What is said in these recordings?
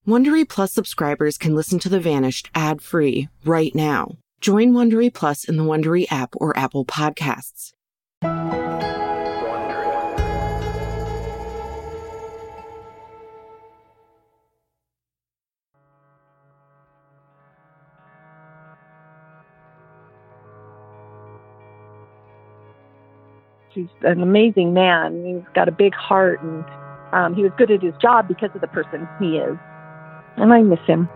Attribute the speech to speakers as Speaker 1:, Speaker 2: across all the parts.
Speaker 1: Wondery Plus subscribers can listen to The Vanished ad-free right now. Join Wondery Plus in the Wondery app or Apple Podcasts.
Speaker 2: He's an amazing man. He's got a big heart, and he was good at his job because of the person he is. And I miss him.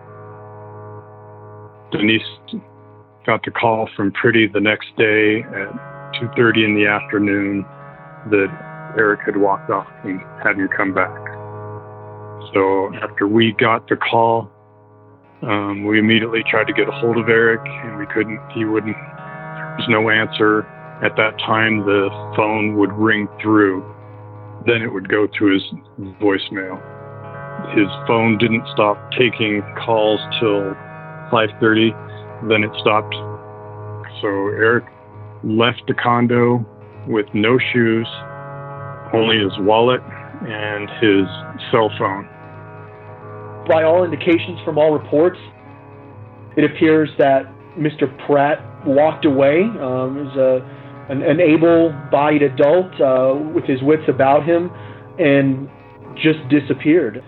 Speaker 3: Denise got the call from Pretty the next day at 2:30 in the afternoon that Eric had walked off and hadn't come back. So after we got the call, we immediately tried to get a hold of Eric, and we couldn't. There was no answer. At that time, the phone would ring through. Then it would go to his voicemail. His phone didn't stop taking calls till 5:30. Then it stopped. So Eric left the condo with no shoes, only his wallet and his cell phone.
Speaker 4: By all indications from all reports, it appears that Mr. Pratt walked away. Is an able-bodied adult with his wits about him and just disappeared.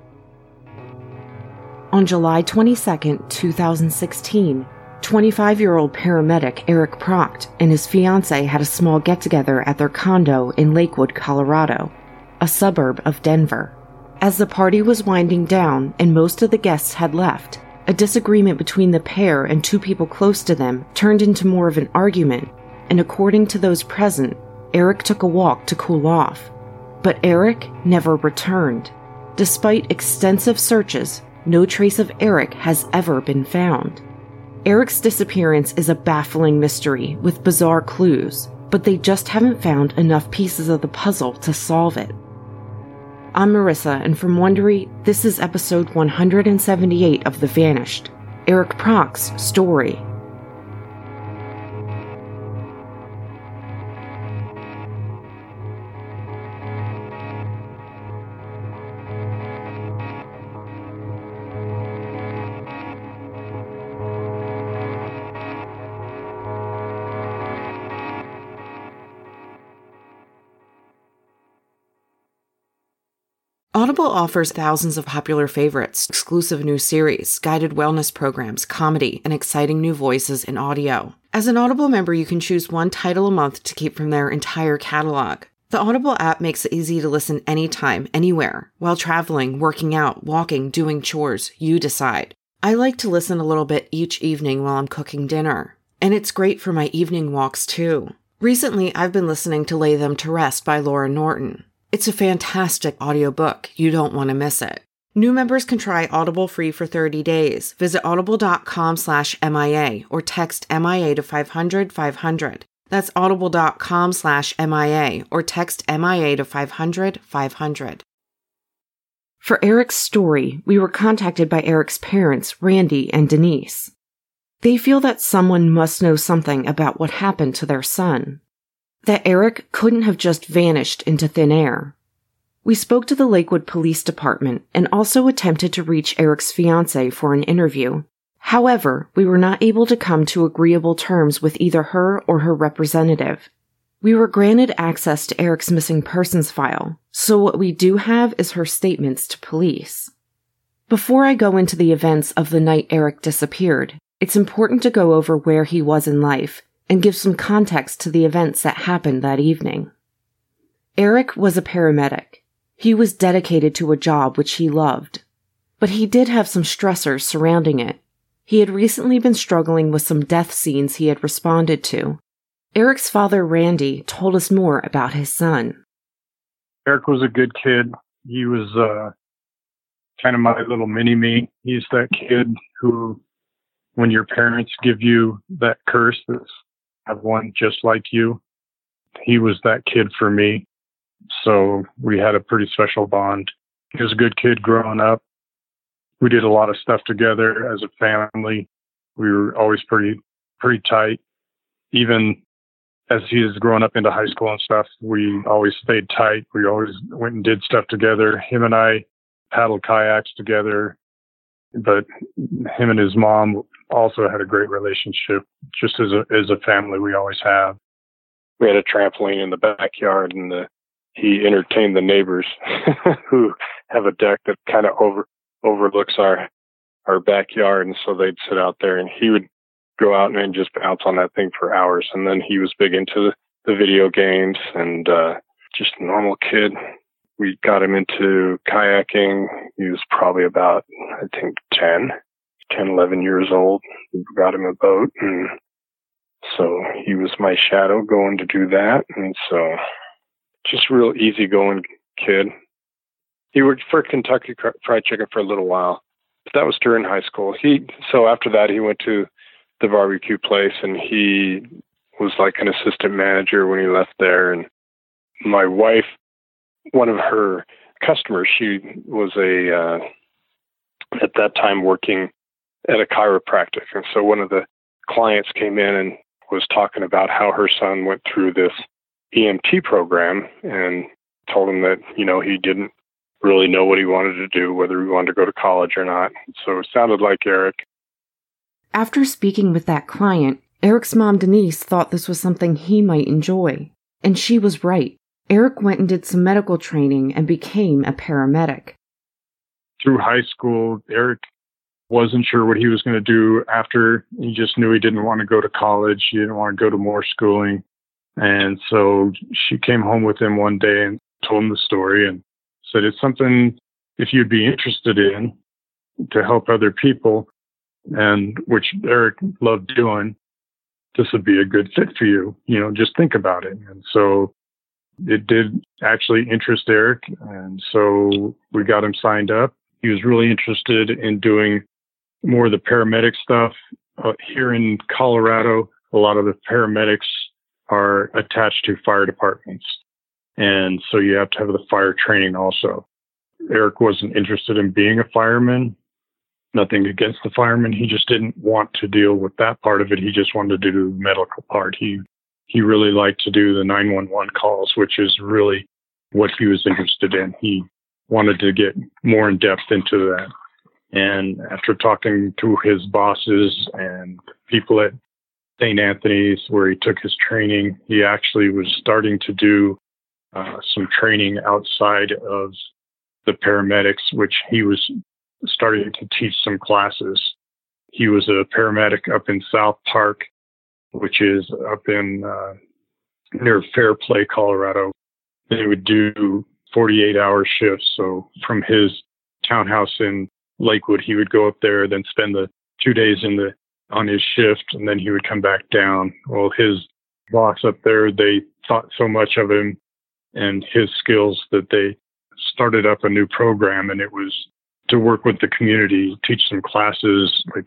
Speaker 1: On July 22, 2016, 25-year-old paramedic Eric Procht and his fiancée had a small get-together at their condo in Lakewood, Colorado, a suburb of Denver. As the party was winding down and most of the guests had left, a disagreement between the pair and two people close to them turned into more of an argument, and according to those present, Eric took a walk to cool off. But Eric never returned. Despite extensive searches, no trace of Eric has ever been found. Eric's disappearance is a baffling mystery with bizarre clues, but they just haven't found enough pieces of the puzzle to solve it. I'm Marissa, and from Wondery, this is episode 178 of The Vanished, Eric Procht's story. Audible offers thousands of popular favorites, exclusive new series, guided wellness programs, comedy, and exciting new voices in audio. As an Audible member, you can choose one title a month to keep from their entire catalog. The Audible app makes it easy to listen anytime, anywhere. While traveling, working out, walking, doing chores, you decide. I like to listen a little bit each evening while I'm cooking dinner. And it's great for my evening walks, too. Recently, I've been listening to Lay Them to Rest by Laura Norton. It's a fantastic audiobook. You don't want to miss it. New members can try Audible free for 30 days. Visit audible.com/MIA or text MIA to 500-500. That's audible.com/MIA or text MIA to 500-500. For Eric's story, we were contacted by Eric's parents, Randy and Denise. They feel that someone must know something about what happened to their son. That Eric couldn't have just vanished into thin air. We spoke to the Lakewood Police Department and also attempted to reach Eric's fiancée for an interview. However, we were not able to come to agreeable terms with either her or her representative. We were granted access to Eric's missing persons file, so what we do have is her statements to police. Before I go into the events of the night Eric disappeared, it's important to go over where he was in life and give some context to the events that happened that evening. Eric was a paramedic. He was dedicated to a job which he loved. But he did have some stressors surrounding it. He had recently been struggling with some death scenes he had responded to. Eric's father, Randy, told us more about his son.
Speaker 3: Eric was a good kid. He was kind of my little mini-me. He's that kid who, when your parents give you that curse that's have one just like you, he was that kid for me. So we had a pretty special bond. He was a good kid growing up. We did a lot of stuff together as a family. We were always pretty tight. Even as he was growing up into high school and stuff, we always stayed tight. We always went and did stuff together. Him and I paddled kayaks together. But him and his mom also had a great relationship, just as a family we always have. We had a trampoline in the backyard, and he entertained the neighbors who have a deck that kind of overlooks our backyard, and so they'd sit out there, and he would go out and just bounce on that thing for hours. And then he was big into the video games and just a normal kid. We got him into kayaking. He was probably about, I think, 10, 11 years old. We got him a boat, and so he was my shadow going to do that. And so just real easygoing kid. He worked for Kentucky Fried Chicken for a little while, but that was during high school. So after that, he went to the barbecue place, and he was like an assistant manager when he left there. And my wife, one of her customers, she was at that time working at a chiropractic. And so one of the clients came in and was talking about how her son went through this EMT program, and told him that, he didn't really know what he wanted to do, whether he wanted to go to college or not. So it sounded like Eric.
Speaker 1: After speaking with that client, Eric's mom, Denise, thought this was something he might enjoy. And she was right. Eric went and did some medical training and became a paramedic.
Speaker 3: Through high school, Eric wasn't sure what he was going to do after. He just knew he didn't want to go to college. He didn't want to go to more schooling. And so she came home with him one day and told him the story and said, it's something, if you'd be interested in, to help other people, and which Eric loved doing, this would be a good fit for you. Just think about it. And so it did actually interest Eric. And so we got him signed up. He was really interested in doing more of the paramedic stuff. Here in Colorado, a lot of the paramedics are attached to fire departments. And so you have to have the fire training also. Eric wasn't interested in being a fireman. Nothing against the firemen. He just didn't want to deal with that part of it. He just wanted to do the medical part. He really liked to do the 911 calls, which is really what he was interested in. He wanted to get more in depth into that. And after talking to his bosses and people at St. Anthony's, where he took his training, he actually was starting to do some training outside of the paramedics, which he was starting to teach some classes. He was a paramedic up in South Park, which is up in near Fairplay, Colorado. They would do 48-hour shifts. So from his townhouse in Lakewood, he would go up there, then spend the 2 days on his shift, and then he would come back down. Well, his boss up there, they thought so much of him and his skills that they started up a new program, and it was to work with the community, teach some classes like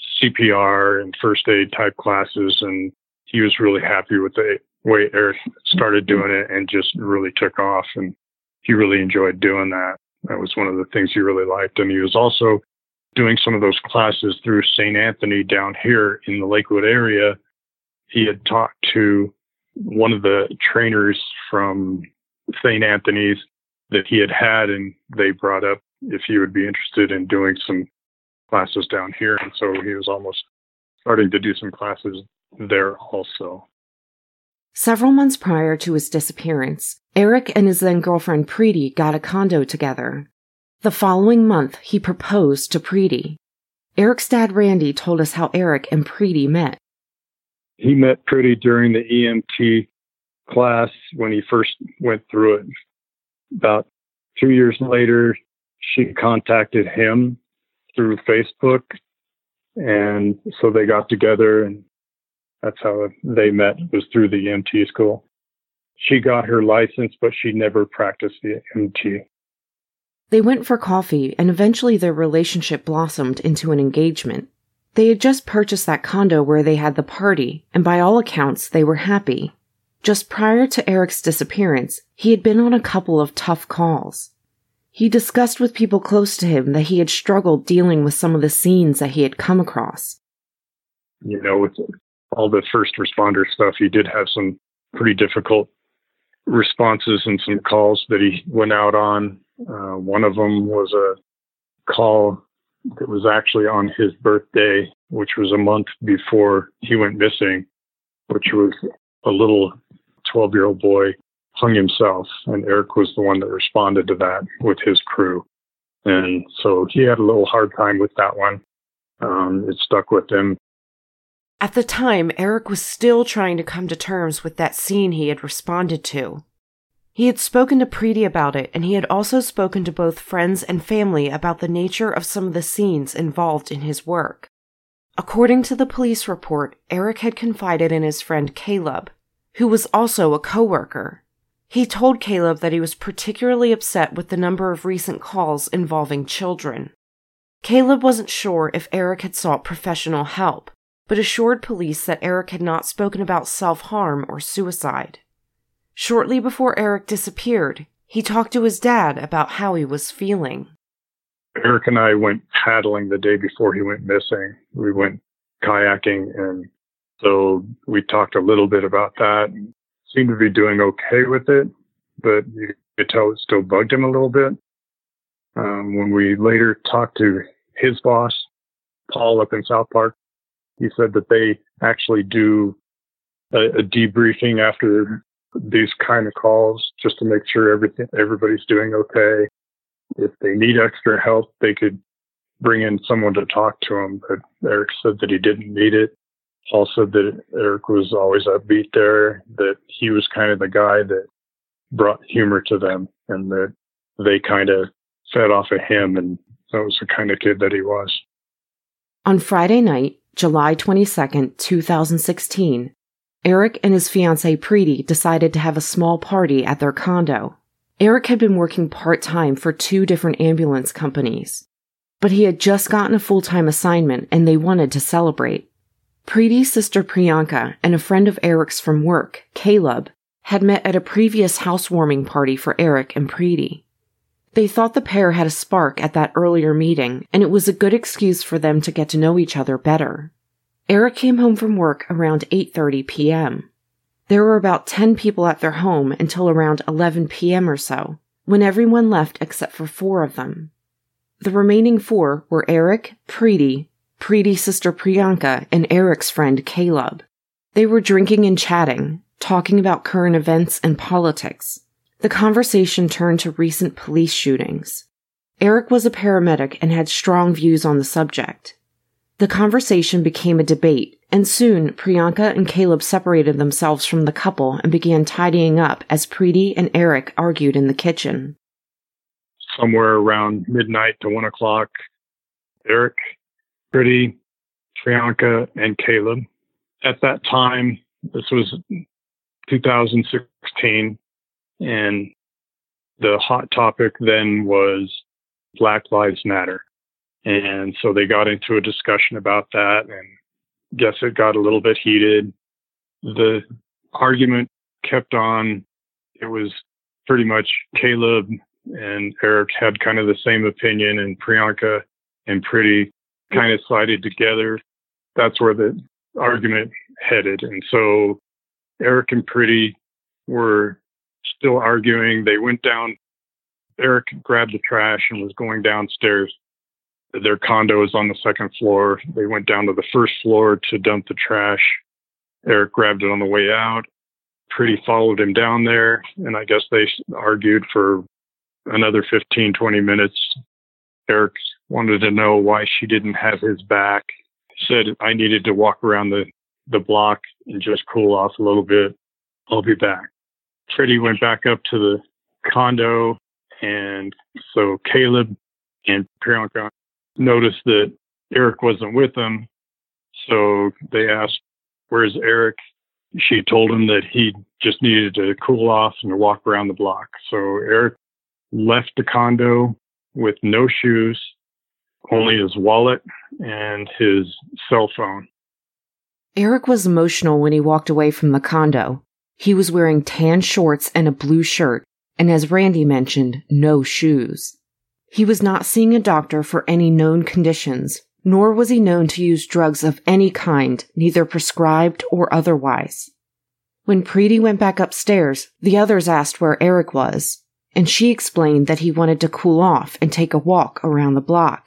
Speaker 3: CPR and first aid type classes. And he was really happy with the way Eric started doing it and just really took off. And he really enjoyed doing that. That was one of the things he really liked. And he was also doing some of those classes through St. Anthony down here in the Lakewood area. He had talked to one of the trainers from St. Anthony's that he had, and they brought up if he would be interested in doing some classes down here. And so he was almost starting to do some classes there also.
Speaker 1: Several months prior to his disappearance, Eric and his then-girlfriend Preeti got a condo together. The following month, he proposed to Preeti. Eric's dad, Randy, told us how Eric and Preeti met.
Speaker 3: He met Preeti during the EMT class when he first went through it. About 2 years later, she contacted him through Facebook, and so they got together, and that's how they met, was through the EMT school. She got her license, but she never practiced the EMT.
Speaker 1: They went for coffee, and eventually their relationship blossomed into an engagement. They had just purchased that condo where they had the party, and by all accounts, they were happy. Just prior to Eric's disappearance, he had been on a couple of tough calls. He discussed with people close to him that he had struggled dealing with some of the scenes that he had come across.
Speaker 3: With all the first responder stuff, he did have some pretty difficult responses and some calls that he went out on. One of them was a call it was actually on his birthday, which was a month before he went missing, which was a little 12-year-old boy hung himself, and Eric was the one that responded to that with his crew. And so he had a little hard time with that one. It stuck with him.
Speaker 1: At the time, Eric was still trying to come to terms with that scene he had responded to. He had spoken to Preety about it, and he had also spoken to both friends and family about the nature of some of the scenes involved in his work. According to the police report, Eric had confided in his friend Caleb, who was also a coworker. He told Caleb that he was particularly upset with the number of recent calls involving children. Caleb wasn't sure if Eric had sought professional help, but assured police that Eric had not spoken about self-harm or suicide. Shortly before Eric disappeared, he talked to his dad about how he was feeling.
Speaker 3: Eric and I went paddling the day before he went missing. We went kayaking, and so we talked a little bit about that. Seemed to be doing okay with it, but you could tell it still bugged him a little bit. When we later talked to his boss, Paul, up in South Park, he said that they actually do a debriefing after these kind of calls just to make sure everybody's doing okay. If they need extra help, they could bring in someone to talk to him, but Eric said that he didn't need it. Paul said that Eric was always upbeat there, that he was kind of the guy that brought humor to them, and that they kind of fed off of him, and that was the kind of kid that he was.
Speaker 1: On Friday night, July 22nd, 2016, Eric and his fiancée Preety decided to have a small party at their condo. Eric had been working part-time for 2 different ambulance companies, but he had just gotten a full-time assignment and they wanted to celebrate. Preety's sister Priyanka and a friend of Eric's from work, Caleb, had met at a previous housewarming party for Eric and Preety. They thought the pair had a spark at that earlier meeting, and it was a good excuse for them to get to know each other better. Eric came home from work around 8:30 p.m. There were about 10 people at their home until around 11 p.m. or so, when everyone left except for 4 of them. The remaining 4 were Eric, Preety, Preety's sister Priyanka, and Eric's friend Caleb. They were drinking and chatting, talking about current events and politics. The conversation turned to recent police shootings. Eric was a paramedic and had strong views on the subject. The conversation became a debate, and soon Priyanka and Caleb separated themselves from the couple and began tidying up as Preety and Eric argued in the kitchen.
Speaker 3: Somewhere around midnight to 1 o'clock, Eric, Preety, Priyanka, and Caleb. At that time, this was 2016, and the hot topic then was Black Lives Matter. And so they got into a discussion about that, and guess it got a little bit heated. The argument kept on. It was pretty much Caleb and Eric had kind of the same opinion, and Priyanka and Preety kind of sided together. That's where the argument headed. And so Eric and Preety were still arguing. They went down. Eric grabbed the trash and was going downstairs. Their condo is on the 2nd floor. They went down to the 1st floor to dump the trash. Eric grabbed it on the way out. Preety followed him down there, and I guess they argued for another 15, 20 minutes. Eric wanted to know why she didn't have his back. He said, I needed to walk around the block and just cool off a little bit. I'll be back. Preety went back up to the condo, and so Caleb and Priyanka noticed that Eric wasn't with them. So they asked, where's Eric? She told him that he just needed to cool off and walk around the block. So Eric left the condo with no shoes, only his wallet and his cell phone.
Speaker 1: Eric was emotional when he walked away from the condo. He was wearing tan shorts and a blue shirt, and as Randy mentioned, no shoes. He was not seeing a doctor for any known conditions, nor was he known to use drugs of any kind, neither prescribed or otherwise. When Preety went back upstairs, the others asked where Eric was, and she explained that he wanted to cool off and take a walk around the block.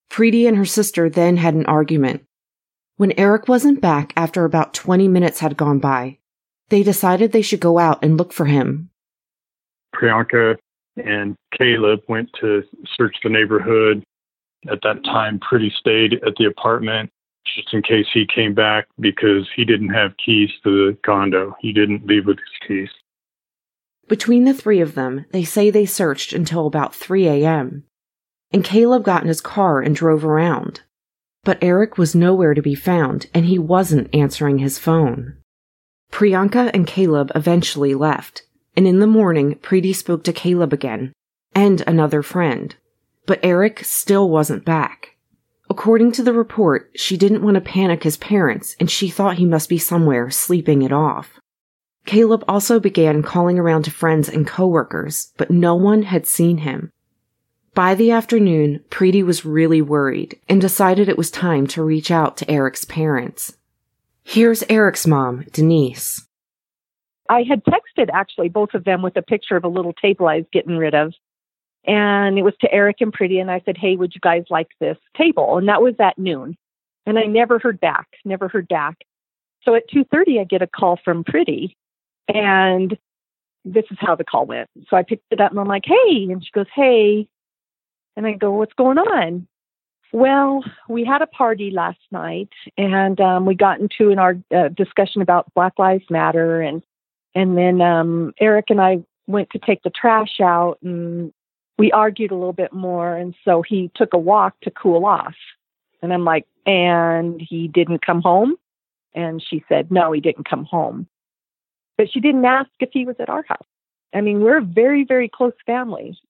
Speaker 1: Preeti and her sister then had an argument. When Eric wasn't back after about 20 minutes had gone by, they decided they should go out and look for him.
Speaker 3: Priyanka and Caleb went to search the neighborhood. At that time, Preeti stayed at the apartment just in case he came back because he didn't have keys to the condo. He didn't leave with his keys.
Speaker 1: Between the three of them, they say they searched until about 3 a.m. And Caleb got in his car and drove around. But Eric was nowhere to be found, and he wasn't answering his phone. Priyanka and Caleb eventually left, and in the morning, Preeti spoke to Caleb again, and another friend. But Eric still wasn't back. According to the report, she didn't want to panic his parents, and she thought he must be somewhere sleeping it off. Caleb also began calling around to friends and coworkers, but no one had seen him. By the afternoon, Preeti was really worried and decided it was time to reach out to Eric's parents. Here's Eric's mom, Denise.
Speaker 2: I had texted, actually, both of them with a picture of a little table I was getting rid of. And it was to Eric and Preeti, and I said, hey, would you guys like this table? And that was at noon. And I never heard back. So at 2:30, I get a call from Preeti, and this is how the call went. So I picked it up, and I'm like, hey. And she goes, hey. And I go, what's going on? Well, we had a party last night, and we got into our discussion about Black Lives Matter, and then Eric and I went to take the trash out, and we argued a little bit more, and so he took a walk to cool off. And I'm like, and he didn't come home? And she said, no, he didn't come home. But she didn't ask if he was at our house. I mean, we're a very, very close family.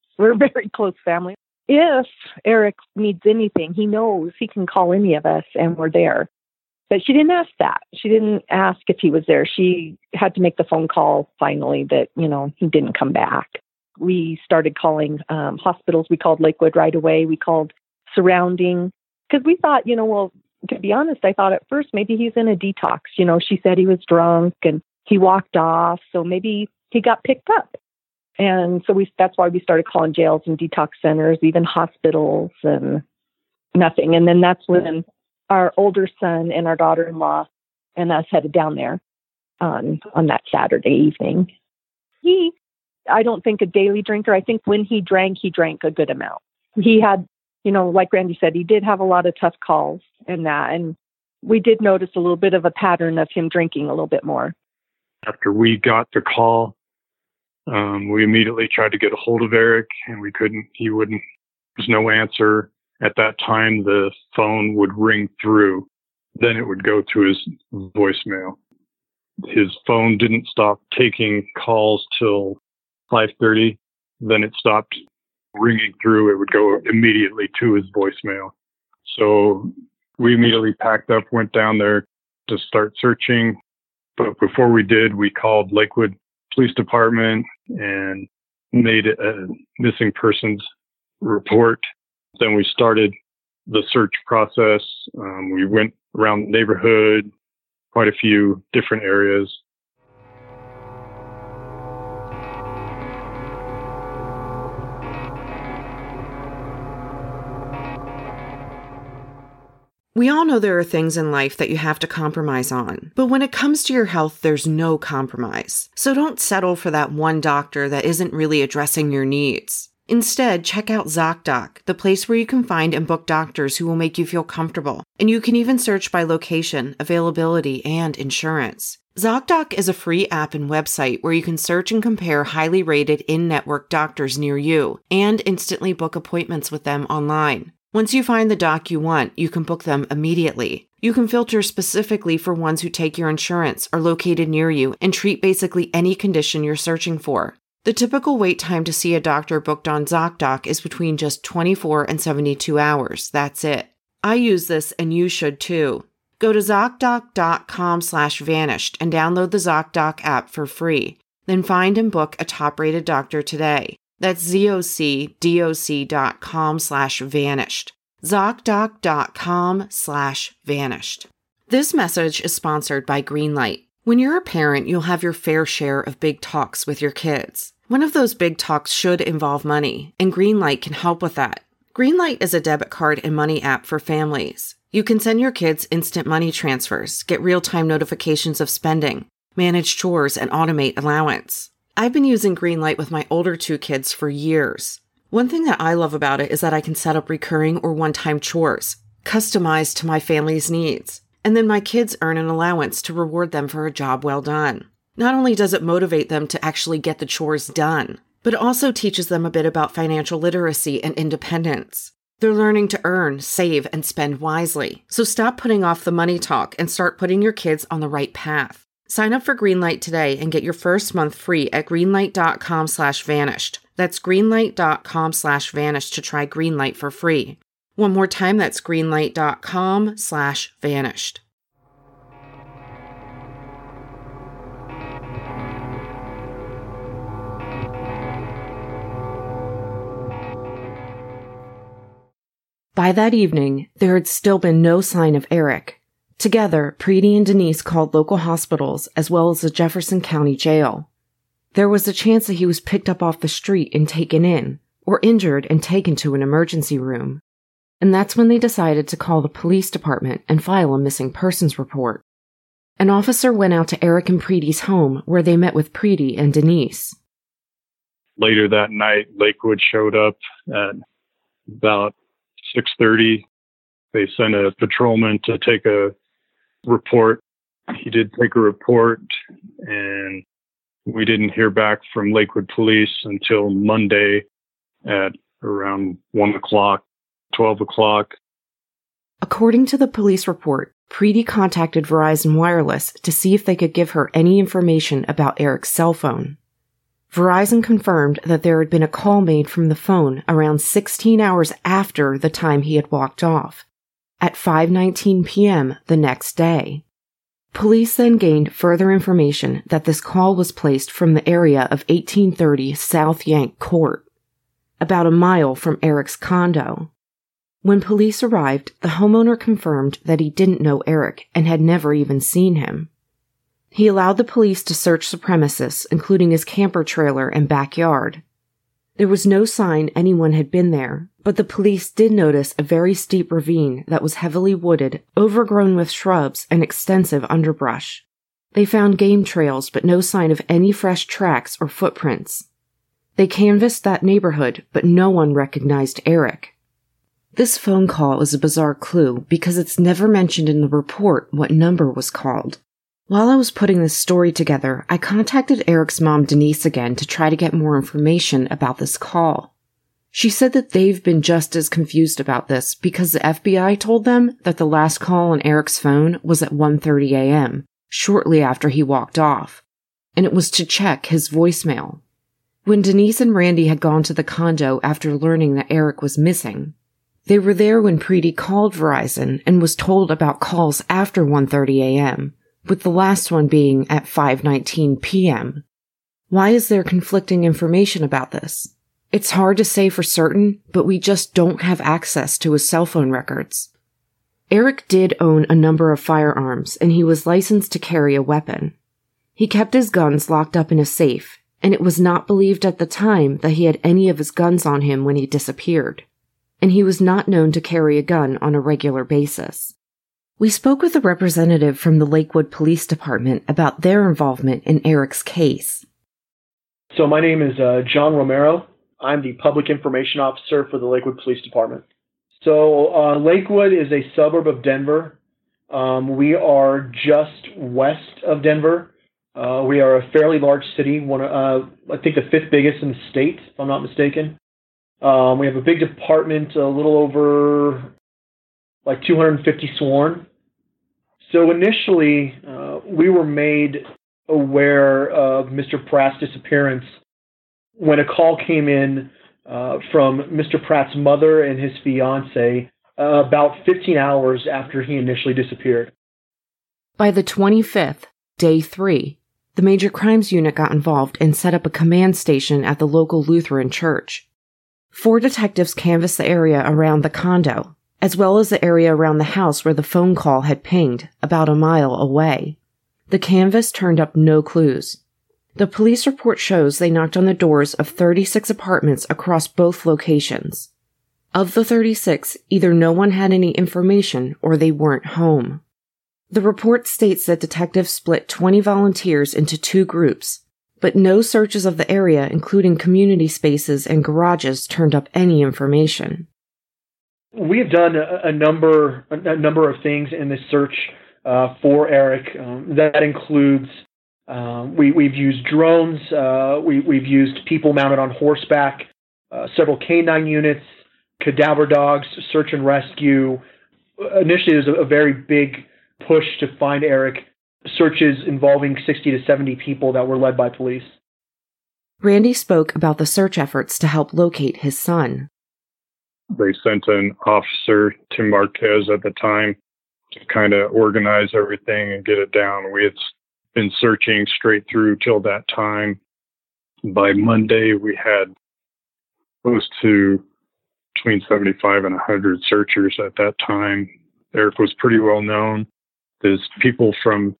Speaker 2: If Eric needs anything, he knows he can call any of us, and we're there. But she didn't ask that. She didn't ask if he was there. She had to make the phone call finally that, he didn't come back. We started calling hospitals. We called Lakewood right away. We called surrounding because we thought, well, to be honest, I thought at first maybe he's in a detox. She said he was drunk and he walked off. So maybe he got picked up. And so that's why we started calling jails and detox centers, even hospitals, and nothing. And then that's when our older son and our daughter-in-law and us headed down there on that Saturday evening. I don't think a daily drinker. I think when he drank a good amount. He had, like Randy said, he did have a lot of tough calls and that. And we did notice a little bit of a pattern of him drinking a little bit more.
Speaker 3: After we got the call, we immediately tried to get a hold of Eric, and we couldn't. He wouldn't. There's no answer. At that time, the phone would ring through. Then it would go to his voicemail. His phone didn't stop taking calls till 5:30, then it stopped ringing through. It would go immediately to his voicemail. So we immediately packed up, went down there to start searching. But before we did, we called Lakewood Police Department and made a missing persons report. Then we started the search process. We went around the neighborhood, quite a few different areas.
Speaker 1: We all know there are things in life that you have to compromise on, but when it comes to your health, there's no compromise. So don't settle for that one doctor that isn't really addressing your needs. Instead, check out ZocDoc, the place where you can find and book doctors who will make you feel comfortable. And you can even search by location, availability, and insurance. ZocDoc is a free app and website where you can search and compare highly rated in-network doctors near you and instantly book appointments with them online. Once you find the doc you want, you can book them immediately. You can filter specifically for ones who take your insurance, are located near you, and treat basically any condition you're searching for. The typical wait time to see a doctor booked on ZocDoc is between just 24 and 72 hours. That's it. I use this and you should too. Go to ZocDoc.com/vanished and download the ZocDoc app for free. Then find and book a top-rated doctor today. That's ZocDoc.com/vanished. ZocDoc.com/vanished. This message is sponsored by Greenlight. When you're a parent, you'll have your fair share of big talks with your kids. One of those big talks should involve money, and Greenlight can help with that. Greenlight is a debit card and money app for families. You can send your kids instant money transfers, get real-time notifications of spending, manage chores, and automate allowance. I've been using Greenlight with my older 2 kids for years. One thing that I love about it is that I can set up recurring or one-time chores, customized to my family's needs, and then my kids earn an allowance to reward them for a job well done. Not only does it motivate them to actually get the chores done, but it also teaches them a bit about financial literacy and independence. They're learning to earn, save, and spend wisely. So stop putting off the money talk and start putting your kids on the right path. Sign up for Greenlight today and get your first month free at greenlight.com/vanished. That's greenlight.com/vanished to try Greenlight for free. One more time, that's greenlight.com/vanished. By that evening, there had still been no sign of Eric. Together, Preety and Denise called local hospitals as well as the Jefferson County Jail. There was a chance that he was picked up off the street and taken in, or injured and taken to an emergency room. And that's when they decided to call the police department and file a missing persons report. An officer went out to Eric and Preety's home where they met with Preety and Denise.
Speaker 3: Later that night, Lakewood showed up at about 6:30. They sent a patrolman to take a report. He did take a report, and we didn't hear back from Lakewood Police until Monday at around 1 o'clock, 12 o'clock.
Speaker 1: According to the police report, Preety contacted Verizon Wireless to see if they could give her any information about Eric's cell phone. Verizon confirmed that there had been a call made from the phone around 16 hours after the time he had walked off, at 5:19 p.m. the next day. Police then gained further information that this call was placed from the area of 1830 South Yank Court, about a mile from Eric's condo. When police arrived, the homeowner confirmed that he didn't know Eric and had never even seen him. He allowed the police to search the premises, including his camper trailer and backyard. There was no sign anyone had been there, but the police did notice a very steep ravine that was heavily wooded, overgrown with shrubs and extensive underbrush. They found game trails, but no sign of any fresh tracks or footprints. They canvassed that neighborhood, but no one recognized Eric. This phone call is a bizarre clue because it's never mentioned in the report what number was called. While I was putting this story together, I contacted Eric's mom, Denise, again to try to get more information about this call. She said that they've been just as confused about this because the FBI told them that the last call on Eric's phone was at 1:30 a.m., shortly after he walked off, and it was to check his voicemail. When Denise and Randy had gone to the condo after learning that Eric was missing, they were there when Preety called Verizon and was told about calls after 1:30 a.m., with the last one being at 5:19 p.m. Why is there conflicting information about this? It's hard to say for certain, but we just don't have access to his cell phone records. Eric did own a number of firearms, and he was licensed to carry a weapon. He kept his guns locked up in a safe, and it was not believed at the time that he had any of his guns on him when he disappeared. And he was not known to carry a gun on a regular basis. We spoke with a representative from the Lakewood Police Department about their involvement in Eric's case.
Speaker 4: So my name is John Romero. I'm the Public Information Officer for the Lakewood Police Department. So Lakewood is a suburb of Denver. We are just west of Denver. We are a fairly large city, I think the 5th biggest in the state, if I'm not mistaken. We have a big department, a little over 250 sworn. So initially, we were made aware of Mr. Pratt's disappearance when a call came in from Mr. Pratt's mother and his fiance about 15 hours after he initially disappeared.
Speaker 1: By the 25th, day 3, the Major Crimes Unit got involved and set up a command station at the local Lutheran church. 4 detectives canvassed the area around the condo, as well as the area around the house where the phone call had pinged, about a mile away. The canvass turned up no clues. The police report shows they knocked on the doors of 36 apartments across both locations. Of the 36, either no one had any information or they weren't home. The report states that detectives split 20 volunteers into 2 groups, but no searches of the area, including community spaces and garages, turned up any information.
Speaker 4: We have done a number of things in this search for Eric. That includes we've used drones, we've used people mounted on horseback, several canine units, cadaver dogs, search and rescue. Initially, there was a very big push to find Eric. Searches involving 60 to 70 people that were led by police.
Speaker 1: Randy spoke about the search efforts to help locate his son.
Speaker 3: They sent an officer to Marquez at the time to kind of organize everything and get it down. We had been searching straight through till that time. By Monday, we had close to between 75 and 100 searchers at that time. Eric was pretty well known. There's people from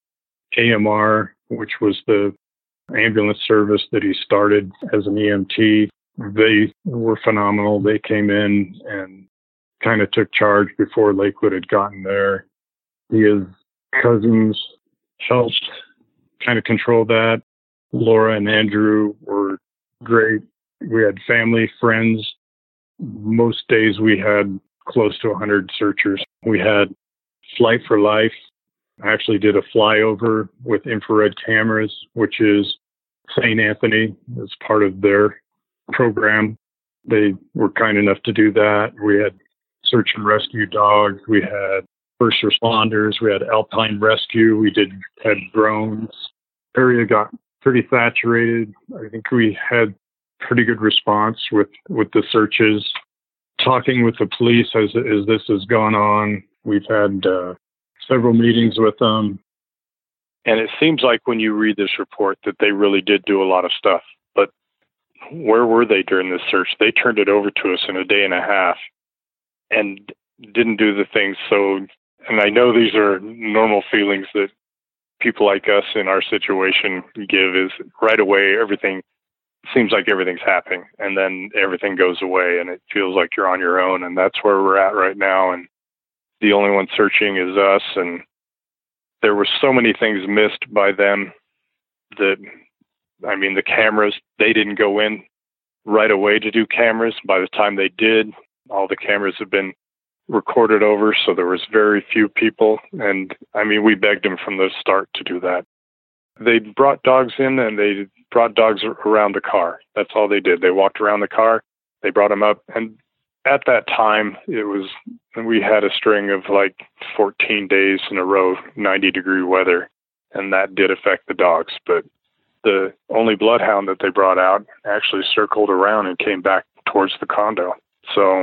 Speaker 3: AMR, which was the ambulance service that he started as an EMT. They were phenomenal. They came in and kind of took charge before Lakewood had gotten there. His cousins helped kind of control that. Laura and Andrew were great. We had family, friends. Most days we had close to 100 searchers. We had Flight for Life. I actually did a flyover with infrared cameras, which is St. Anthony as part of their program. They were kind enough to do that. We had search and rescue dogs. We had first responders. We had alpine rescue. We had drones. The area got pretty saturated. I think we had pretty good response with the searches. Talking with the police as this has gone on, we've had several meetings with them.
Speaker 5: And it seems like when you read this report that they really did do a lot of stuff. But where were they during this search? They turned it over to us in a day and a half and didn't do the things. So, and I know these are normal feelings that people like us in our situation give, is right away everything seems like everything's happening, and then everything goes away and it feels like you're on your own. And that's where we're at right now. And the only one searching is us. And there were so many things missed by them that, I mean, the cameras, they didn't go in right away to do cameras. By the time they did, all the cameras have been recorded over. So there was very few people. And I mean, we begged them from the start to do that. They brought dogs in and they brought dogs around the car. That's all they did. They walked around the car. They brought them up. And at that time, we had a string of like 14 days in a row, 90-degree weather, and that did affect the dogs. But the only bloodhound that they brought out actually circled around and came back towards the condo. So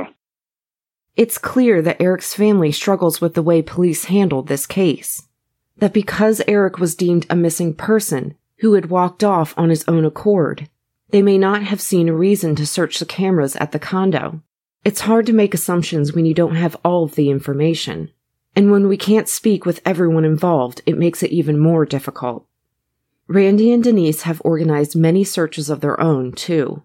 Speaker 1: it's clear that Eric's family struggles with the way police handled this case. That because Eric was deemed a missing person who had walked off on his own accord, they may not have seen a reason to search the cameras at the condo. It's hard to make assumptions when you don't have all of the information. And when we can't speak with everyone involved, it makes it even more difficult. Randy and Denise have organized many searches of their own, too.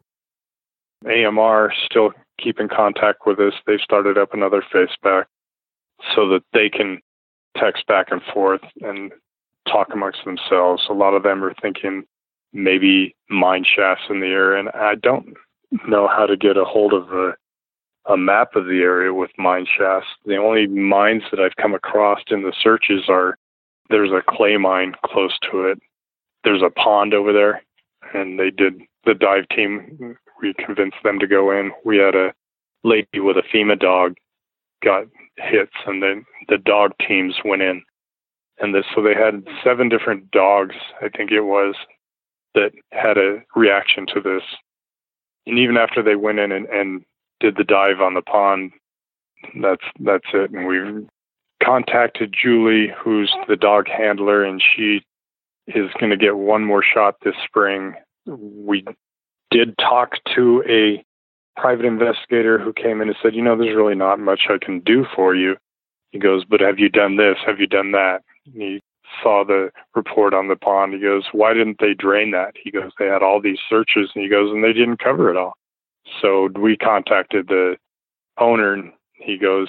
Speaker 5: AMR still keep in contact with us. They've started up another Facebook so that they can text back and forth and talk amongst themselves. A lot of them are thinking maybe mine shafts in the area, and I don't know how to get a hold of a map of the area with mine shafts. The only mines that I've come across in the searches are, there's a clay mine close to it. There's a pond over there, and the dive team, we convinced them to go in. We had a lady with a FEMA dog got hits, and then the dog teams went in. And so they had 7 different dogs, I think it was, that had a reaction to this. And even after they went in and did the dive on the pond, that's it. And we contacted Julie, who's the dog handler, and she is going to get one more shot this spring. We did talk to a private investigator who came in and said, there's really not much I can do for you. He goes, but have you done this? Have you done that? And he saw the report on the pond. He goes, why didn't they drain that? He goes, they had all these searches. And he goes, and they didn't cover it all. So we contacted the owner, he goes,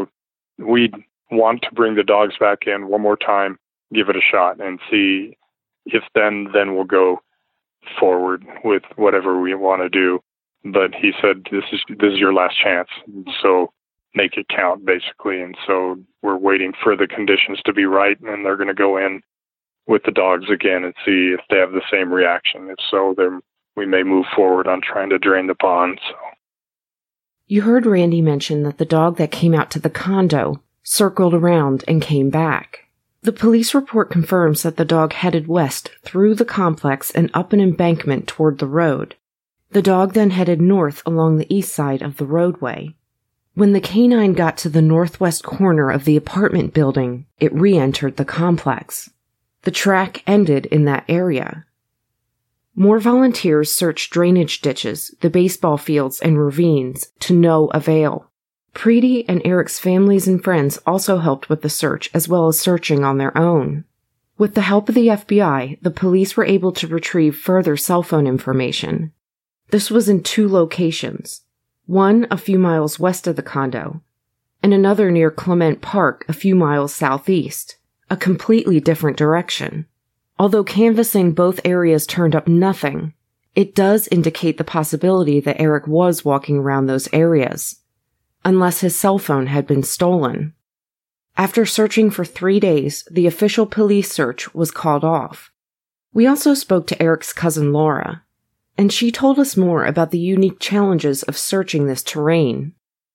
Speaker 5: we want to bring the dogs back in one more time, give it a shot and see if then we'll go forward with whatever we want to do. But he said, this is your last chance. So make it count, basically. And so we're waiting for the conditions to be right, and they're going to go in with the dogs again and see if they have the same reaction. If so, then we may move forward on trying to drain the pond. So.
Speaker 1: You heard Randy mention that the dog that came out to the condo circled around and came back. The police report confirms that the dog headed west through the complex and up an embankment toward the road. The dog then headed north along the east side of the roadway. When the canine got to the northwest corner of the apartment building, it re-entered the complex. The track ended in that area. More volunteers searched drainage ditches, the baseball fields, and ravines to no avail. Preety and Eric's families and friends also helped with the search, as well as searching on their own. With the help of the FBI, the police were able to retrieve further cell phone information. This was in 2 locations, one a few miles west of the condo, and another near Clement Park a few miles southeast, a completely different direction. Although canvassing both areas turned up nothing, it does indicate the possibility that Eric was walking around those areas, unless his cell phone had been stolen. After searching for 3 days, the official police search was called off. We also spoke to Eric's cousin Laura, and she told us more about the unique challenges of searching this terrain.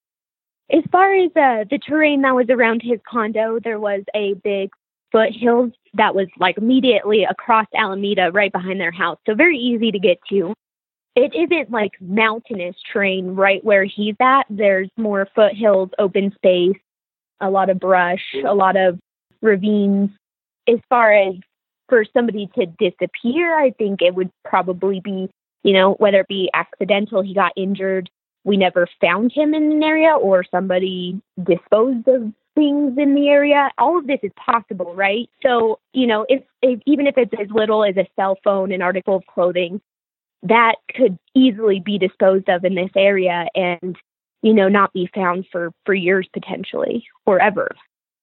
Speaker 6: As far as the terrain that was around his condo, there was a big foothills that was like immediately across Alameda right behind their house. So very easy to get to. It isn't like mountainous terrain right where he's at. There's more foothills, open space, a lot of brush, a lot of ravines. As far as for somebody to disappear, I think it would probably be, whether it be accidental, he got injured, we never found him in an area, or somebody disposed of things in the area. All of this is possible, right? So, if even if it's as little as a cell phone, an article of clothing, that could easily be disposed of in this area and, not be found for years potentially, or ever.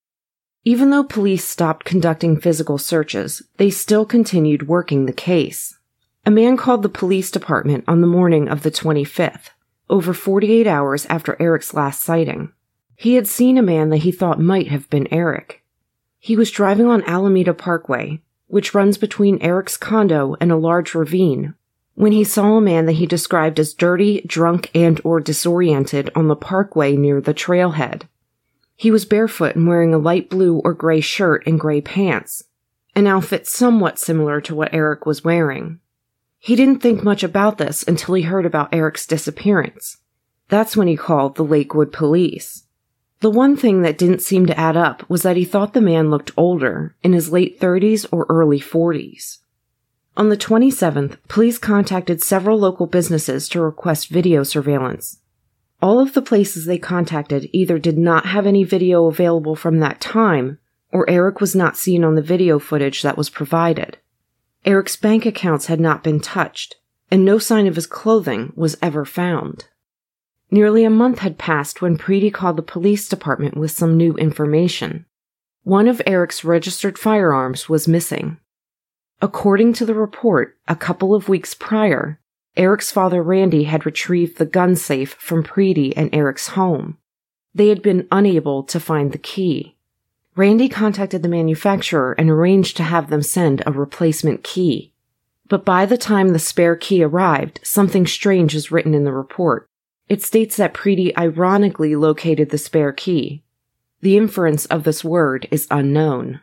Speaker 1: Even though police stopped conducting physical searches, they still continued working the case. A man called the police department on the morning of the 25th, over 48 hours after Eric's last sighting. He had seen a man that he thought might have been Eric. He was driving on Alameda Parkway, which runs between Eric's condo and a large ravine, when he saw a man that he described as dirty, drunk, and/or disoriented on the parkway near the trailhead. He was barefoot and wearing a light blue or gray shirt and gray pants, an outfit somewhat similar to what Eric was wearing. He didn't think much about this until he heard about Eric's disappearance. That's when he called the Lakewood police. The one thing that didn't seem to add up was that he thought the man looked older, in his late 30s or early 40s. On the 27th, police contacted several local businesses to request video surveillance. All of the places they contacted either did not have any video available from that time, or Eric was not seen on the video footage that was provided. Eric's bank accounts had not been touched, and no sign of his clothing was ever found. Nearly a month had passed when Preety called the police department with some new information. One of Eric's registered firearms was missing. According to the report, a couple of weeks prior, Eric's father Randy had retrieved the gun safe from Preety and Eric's home. They had been unable to find the key. Randy contacted the manufacturer and arranged to have them send a replacement key. But by the time the spare key arrived, something strange is written in the report. It states that Preety ironically located the spare key. The inference of this word is unknown.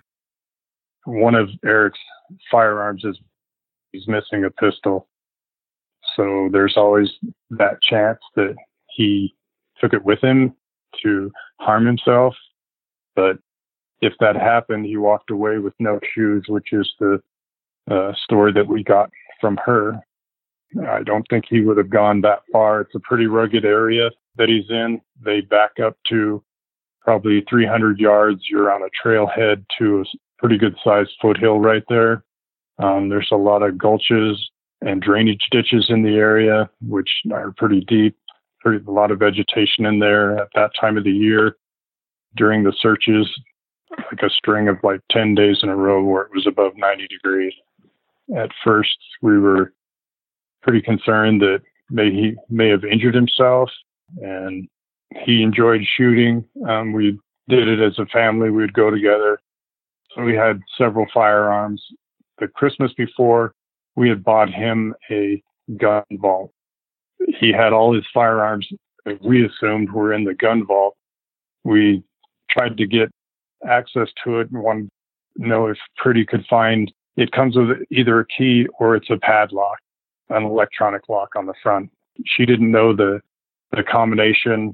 Speaker 3: One of Eric's firearms he's missing a pistol. So there's always that chance that he took it with him to harm himself. But if that happened, he walked away with no shoes, which is the story that we got from her. I don't think he would have gone that far. It's a pretty rugged area that he's in. They back up to probably 300 yards. You're on a trailhead to a pretty good sized foothill right there. There's a lot of gulches and drainage ditches in the area, which are pretty deep. a lot of vegetation in there at that time of the year. During the searches, like a string of like 10 days in a row where it was above 90 degrees. At first, we were pretty concerned that he may have injured himself, and he enjoyed shooting. We did it as a family. We would go together. So we had several firearms. The Christmas before, we had bought him a gun vault. He had all his firearms that we assumed were in the gun vault. We tried to get access to it and wanted to know if Pretty could find. It comes with either a key or it's a padlock, an electronic lock on the front. She didn't know the combination,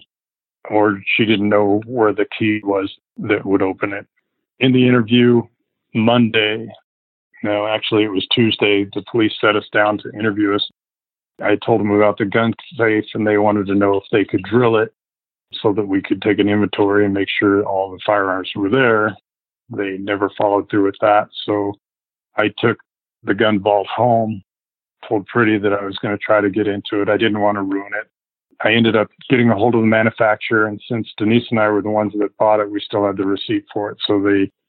Speaker 3: or she didn't know where the key was that would open it. In the interview Monday, no, actually it was Tuesday, the police set us down to interview us. I told them about the gun safe, and they wanted to know if they could drill it so that we could take an inventory and make sure all the firearms were there. They never followed through with that. So I took the gun vault home, told Pretty that I was going to try to get into it. I didn't want to ruin it. I ended up getting a hold of the manufacturer, and since Denise and I were the ones that bought it, we still had the receipt for it. So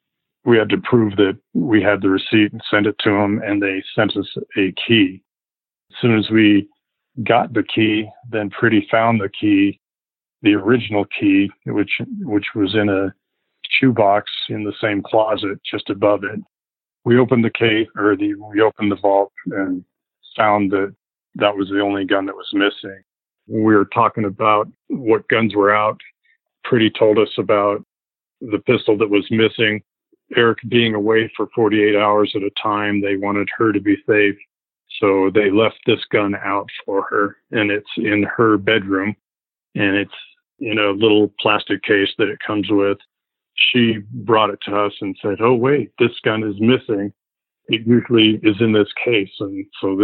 Speaker 3: we had to prove that we had the receipt and send it to them, and they sent us a key. As soon as we got the key, then Pretty found the key, the original key, which was in a shoebox in the same closet just above it. We opened we opened the vault and found that was the only gun that was missing. We were talking about what guns were out. Pretty told us about the pistol that was missing. Eric being away for 48 hours at a time, they wanted her to be safe. So they left this gun out for her, and it's in her bedroom, and it's in a little plastic case that it comes with. She brought it to us and said, "Oh, wait, this gun is missing. It usually is in this case." And so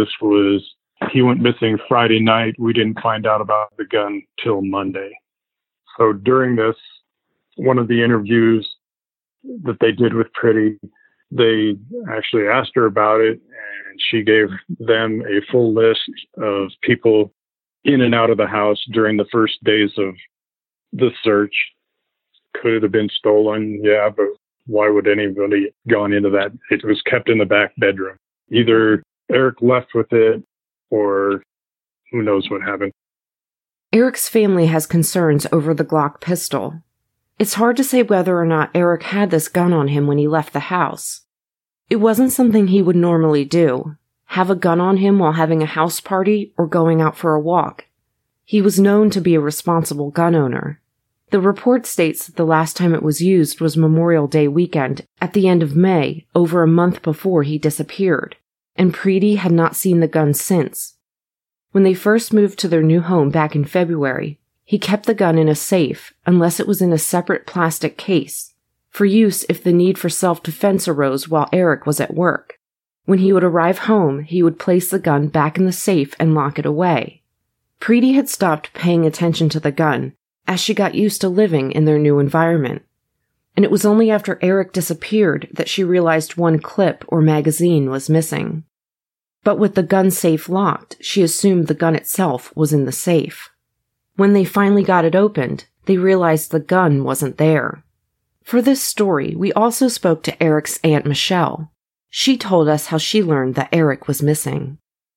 Speaker 3: he went missing Friday night. We didn't find out about the gun till Monday. So during this, one of the interviews that they did with Pretty, they actually asked her about it, and she gave them a full list of people in and out of the house during the first days of the search. Could it have been stolen? Yeah, but why would anybody gone into that? It was kept in the back bedroom. Either Eric left with it, or who knows what happened.
Speaker 1: Eric's family has concerns over the Glock pistol. It's hard to say whether or not Eric had this gun on him when he left the house. It wasn't something he would normally do, have a gun on him while having a house party or going out for a walk. He was known to be a responsible gun owner. The report states that the last time it was used was Memorial Day weekend at the end of May, over a month before he disappeared, and Pretty had not seen the gun since. When they first moved to their new home back in February, he kept the gun in a safe unless it was in a separate plastic case, for use if the need for self-defense arose while Eric was at work. When he would arrive home, he would place the gun back in the safe and lock it away. Pretty had stopped paying attention to the gun as she got used to living in their new environment. And it was only after Eric disappeared that she realized one clip or magazine was missing. But with the gun safe locked, she assumed the gun itself was in the safe. When they finally got it opened, they realized the gun wasn't there. For this story, we also spoke to Eric's Aunt Michelle. She told us how she learned that Eric was missing.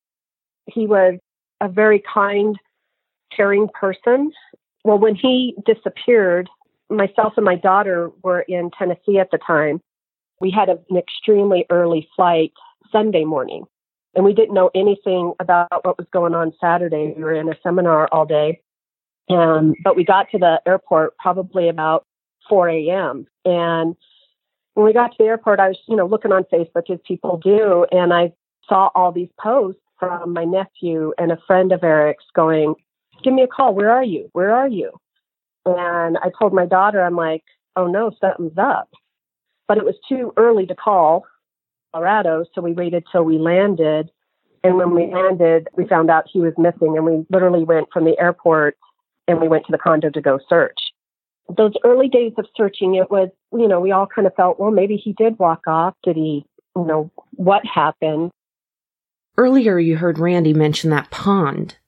Speaker 7: He was a very kind, caring person. Well, when he disappeared, myself and my daughter were in Tennessee at the time. We had an extremely early flight Sunday morning, and we didn't know anything about what was going on Saturday. We were in a seminar all day, but we got to the airport probably about 4 a.m. And when we got to the airport, I was, looking on Facebook as people do, and I saw all these posts from my nephew and a friend of Eric's going, "Give me a call. Where are you? Where are you?" And I told my daughter, I'm like, "Oh no, something's up." But it was too early to call Colorado, so we waited till we landed. And when we landed, we found out he was missing, and we literally went from the airport and we went to the condo to go search. Those early days of searching, it was, we all kind of felt, well, maybe he did walk off. Did he, what happened?
Speaker 1: Earlier, you heard Randy mention that pond.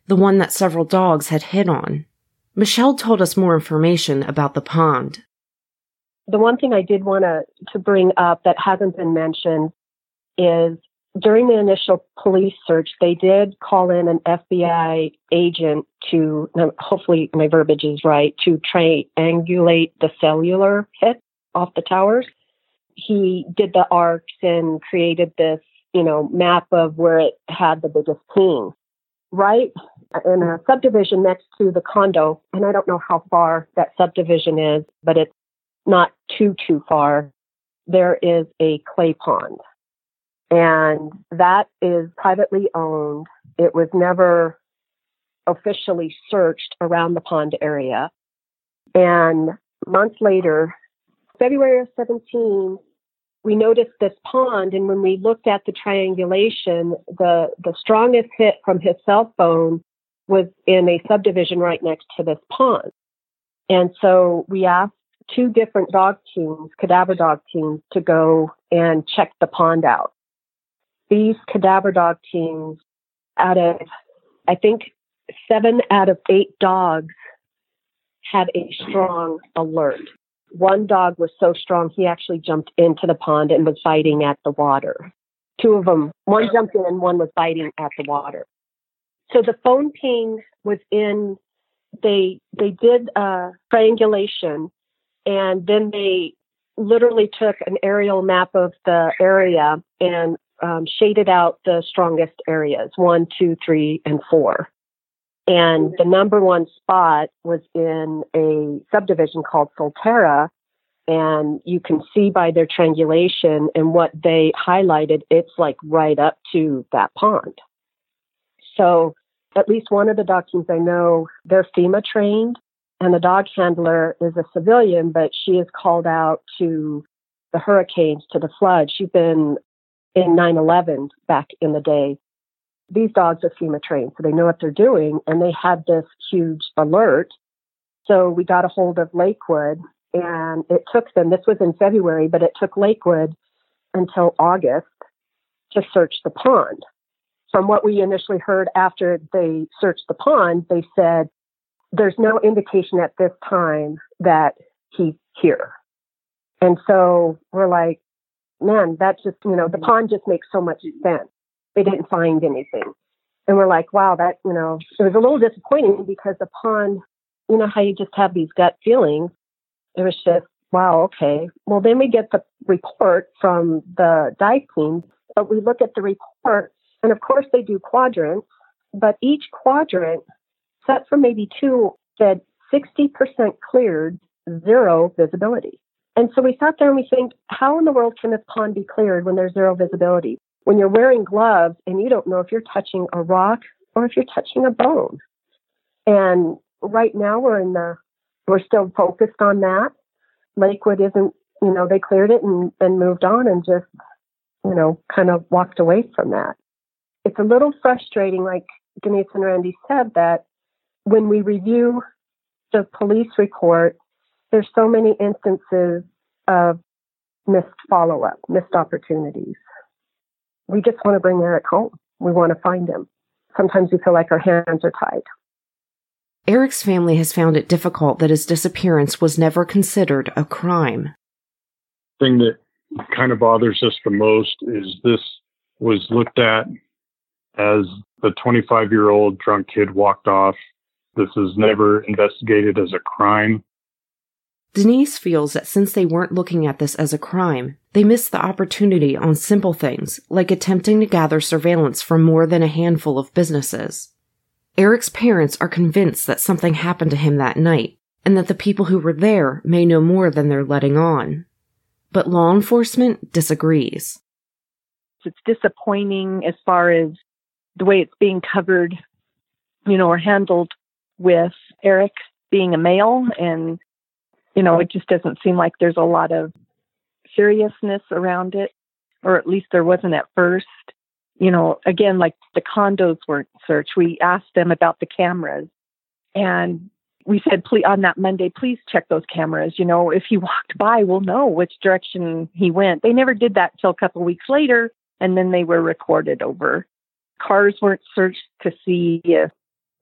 Speaker 1: the one that several dogs had hit on. Michelle told us more information about the pond.
Speaker 7: The one thing I did want to bring up that hasn't been mentioned is during the initial police search, they did call in an FBI agent to, hopefully my verbiage is right, to triangulate the cellular hit off the towers. He did the arcs and created this, map of where it had the biggest ping. Right in a subdivision next to the condo, and I don't know how far that subdivision is, but it's not too far, there is a clay pond. And that is privately owned. It was never officially searched around the pond area. And months later, February of 17, we noticed this pond. And when we looked at the triangulation, the strongest hit from his cell phone was in a subdivision right next to this pond. And so we asked 2 different dog teams, cadaver dog teams, to go and check the pond out. These cadaver dog teams, out of, I think, 7 out of 8 dogs had a strong alert. One dog was so strong, he actually jumped into the pond and was biting at the water. 2 of them, one jumped in, one was biting at the water. So the phone ping was in, they did triangulation, and then they literally took an aerial map of the area and shaded out the strongest areas, 1, 2, 3, and 4. And the number one spot was in a subdivision called Solterra. And you can see by their triangulation and what they highlighted, it's like right up to that pond. So at least one of the dog teams I know, they're FEMA trained, and the dog handler is a civilian, but she is called out to the hurricanes, to the floods. She's been in 9/11 back in the day. These dogs are FEMA trained, so they know what they're doing, and they had this huge alert. So we got a hold of Lakewood, and it took them, this was in February, but it took Lakewood until August to search the pond. From what we initially heard after they searched the pond, they said, there's no indication at this time that he's here. And so we're like, man, that just, the pond just makes so much sense. They didn't find anything. And we're like, wow, that, it was a little disappointing because the pond, how you just have these gut feelings. It was just, wow, okay. Well, then we get the report from the dive team, but we look at the report, and of course they do quadrants, but each quadrant, except for maybe 2, said 60% cleared, 0 visibility. And so we sat there and we think, how in the world can this pond be cleared when there's 0 visibility? When you're wearing gloves and you don't know if you're touching a rock or if you're touching a bone. And right now we're still focused on that. Lakewood isn't, they cleared it and moved on and just, kind of walked away from that. It's a little frustrating, like Denise and Randy said, that when we review the police report, there's so many instances of missed follow-up, missed opportunities. We just want to bring Eric home. We want to find him. Sometimes we feel like our hands are tied.
Speaker 1: Eric's family has found it difficult that his disappearance was never considered a crime.
Speaker 3: The thing that kind of bothers us the most is this was looked at as the 25-year-old drunk kid walked off. This is never investigated as a crime.
Speaker 1: Denise feels that since they weren't looking at this as a crime, they missed the opportunity on simple things, like attempting to gather surveillance from more than a handful of businesses. Eric's parents are convinced that something happened to him that night, and that the people who were there may know more than they're letting on. But law enforcement disagrees.
Speaker 2: It's disappointing as far as the way it's being covered, or handled with Eric being a male, and it just doesn't seem like there's a lot of seriousness around it, or at least there wasn't at first. Again, like the condos weren't searched. We asked them about the cameras, and we said, please, on that Monday, please check those cameras. If he walked by, we'll know which direction he went. They never did that till a couple of weeks later, and then they were recorded over. Cars weren't searched to see if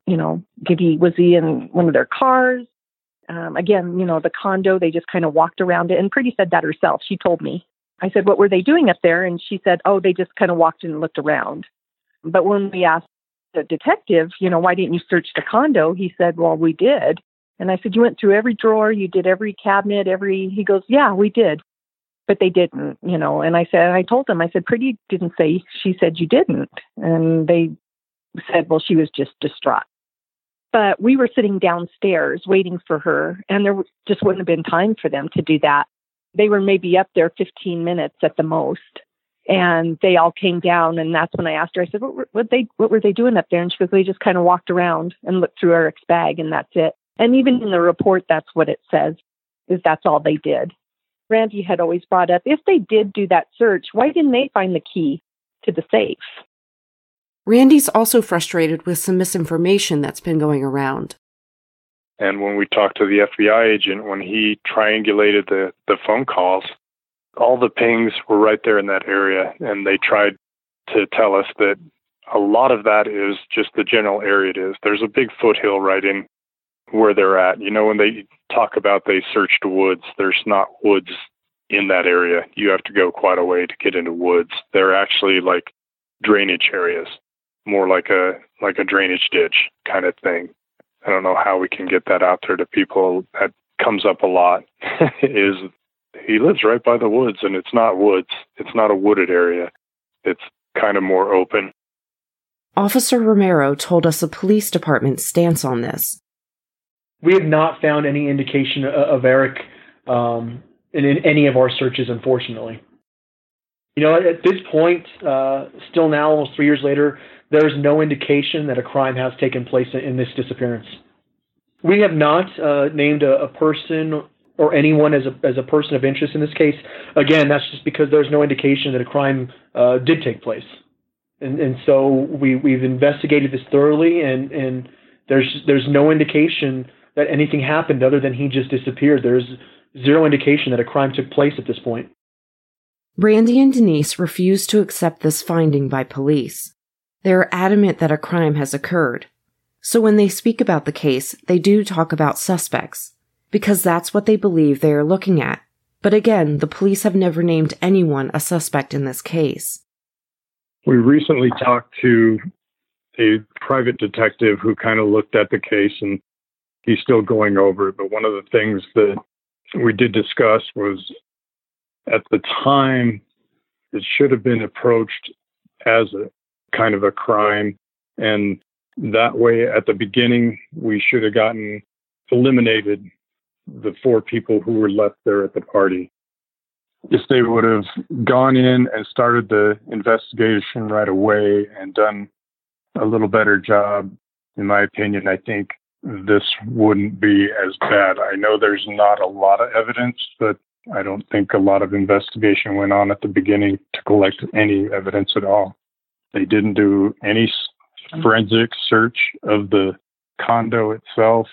Speaker 2: was he in one of their cars? Again, the condo, they just kind of walked around it. And Pretty said that herself. She told me. I said, what were they doing up there? And she said, oh, they just kind of walked in and looked around. But when we asked the detective, why didn't you search the condo? He said, well, we did. And I said, you went through every drawer, you did every cabinet, he goes, yeah, we did. But they didn't, and I told them, Pretty didn't say, she said you didn't. And they said, well, she was just distraught. But we were sitting downstairs waiting for her, and there just wouldn't have been time for them to do that. They were maybe up there 15 minutes at the most. And they all came down, and that's when I asked her, I said, what were they doing up there? And she goes, they just kind of walked around and looked through Eric's bag, and that's it. And even in the report, that's what it says, is that's all they did. Randy had always brought up, if they did do that search, why didn't they find the key to the safe?
Speaker 1: Randy's also frustrated with some misinformation that's been going around.
Speaker 5: And when we talked to the FBI agent, when he triangulated the phone calls, all the pings were right there in that area. And they tried to tell us that a lot of that is just the general area it is. There's a big foothill right in where they're at. When they talk about they searched woods, there's not woods in that area. You have to go quite a way to get into woods. They're actually like drainage areas, more like a drainage ditch kind of thing. I don't know how we can get that out there to people. That comes up a lot. Is he lives right by the woods, and it's not woods. It's not a wooded area. It's kind of more open.
Speaker 1: Officer Romero told us the police department's stance on this.
Speaker 4: We have not found any indication of Eric in any of our searches, unfortunately. At this point, still now, almost 3 years later, there is no indication that a crime has taken place in this disappearance. We have not named a person or anyone as a person of interest in this case. Again, that's just because there's no indication that a crime did take place. And so we've investigated this thoroughly, and there's no indication that anything happened other than he just disappeared. There's zero indication that a crime took place at this point.
Speaker 1: Randy and Denise refuse to accept this finding by police. They are adamant that a crime has occurred. So when they speak about the case, they do talk about suspects, because that's what they believe they are looking at. But again, the police have never named anyone a suspect in this case.
Speaker 3: We recently talked to a private detective who kind of looked at the case, and he's still going over it. But one of the things that we did discuss was, at the time, it should have been approached as a kind of a crime. And that way, at the beginning, we should have eliminated the 4 people who were left there at the party. If they would have gone in and started the investigation right away and done a little better job, in my opinion, I think this wouldn't be as bad. I know there's not a lot of evidence, but I don't think a lot of investigation went on at the beginning to collect any evidence at all. They didn't do any forensic search of the condo itself.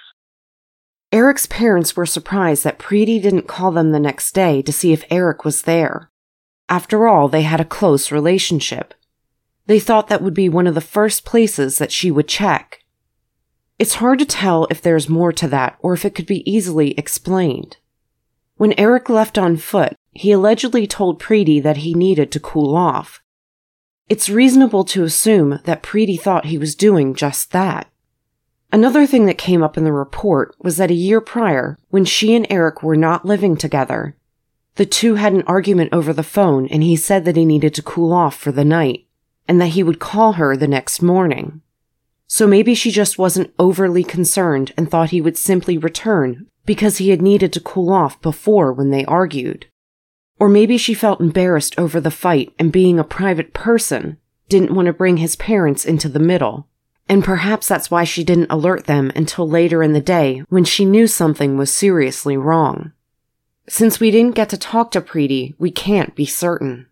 Speaker 1: Eric's parents were surprised that Preeti didn't call them the next day to see if Eric was there. After all, they had a close relationship. They thought that would be one of the first places that she would check. It's hard to tell if there's more to that or if it could be easily explained. When Eric left on foot, he allegedly told Preeti that he needed to cool off. It's reasonable to assume that Preeti thought he was doing just that. Another thing that came up in the report was that a year prior, when she and Eric were not living together, the two had an argument over the phone, and he said that he needed to cool off for the night, and that he would call her the next morning. So maybe she just wasn't overly concerned and thought he would simply return because he had needed to cool off before when they argued. Or maybe she felt embarrassed over the fight and being a private person, didn't want to bring his parents into the middle. And perhaps that's why she didn't alert them until later in the day when she knew something was seriously wrong. Since we didn't get to talk to Preeti, we can't be certain.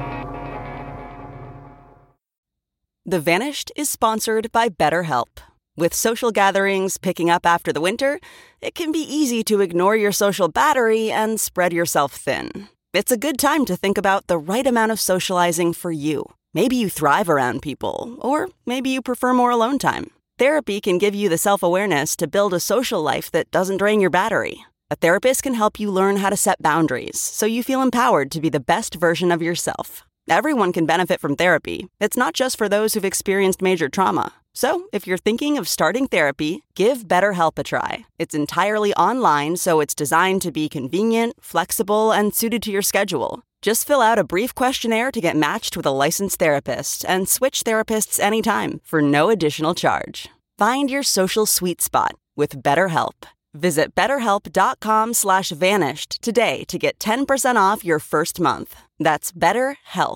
Speaker 8: The Vanished is sponsored by BetterHelp. With social gatherings picking up after the winter, it can be easy to ignore your social battery and spread yourself thin. It's a good time to think about the right amount of socializing for you. Maybe you thrive around people, or maybe you prefer more alone time. Therapy can give you the self-awareness to build a social life that doesn't drain your battery. A therapist can help you learn how to set boundaries so you feel empowered to be the best version of yourself. Everyone can benefit from therapy. It's not just for those who've experienced major trauma. So, if you're thinking of starting therapy, give BetterHelp a try. It's entirely online, so it's designed to be convenient, flexible, and suited to your schedule. Just fill out a brief questionnaire to get matched with a licensed therapist and switch therapists anytime for no additional charge. Find your social sweet spot with BetterHelp. Visit BetterHelp.com/vanished today to get 10% off your first month. That's BetterHelp,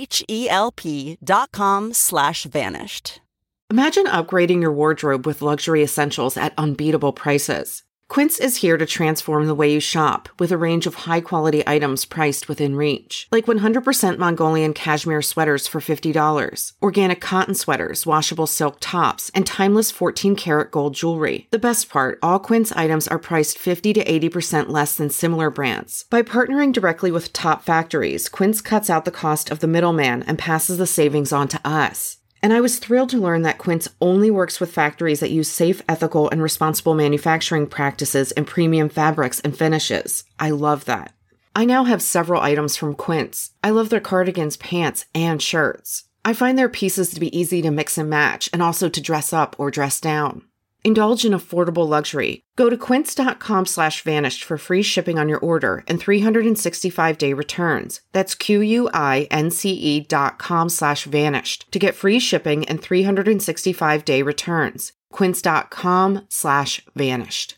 Speaker 8: HELP.com/vanished.
Speaker 1: Imagine upgrading your wardrobe with luxury essentials at unbeatable prices. Quince is here to transform the way you shop with a range of high-quality items priced within reach. Like 100% Mongolian cashmere sweaters for $50, organic cotton sweaters, washable silk tops, and timeless 14-karat gold jewelry. The best part, all Quince items are priced 50 to 80% less than similar brands. By partnering directly with top factories, Quince cuts out the cost of the middleman and passes the savings on to us. And I was thrilled to learn that Quince only works with factories that use safe, ethical, and responsible manufacturing practices and premium fabrics and finishes. I love that. I now have several items from Quince. I love their cardigans, pants, and shirts. I find their pieces to be easy to mix and match and also to dress up or dress down. Indulge in affordable luxury. Go to quince.com/vanished for free shipping on your order and 365-day returns. That's QUINCE.com/vanished to get free shipping and 365-day returns. Quince.com/vanished.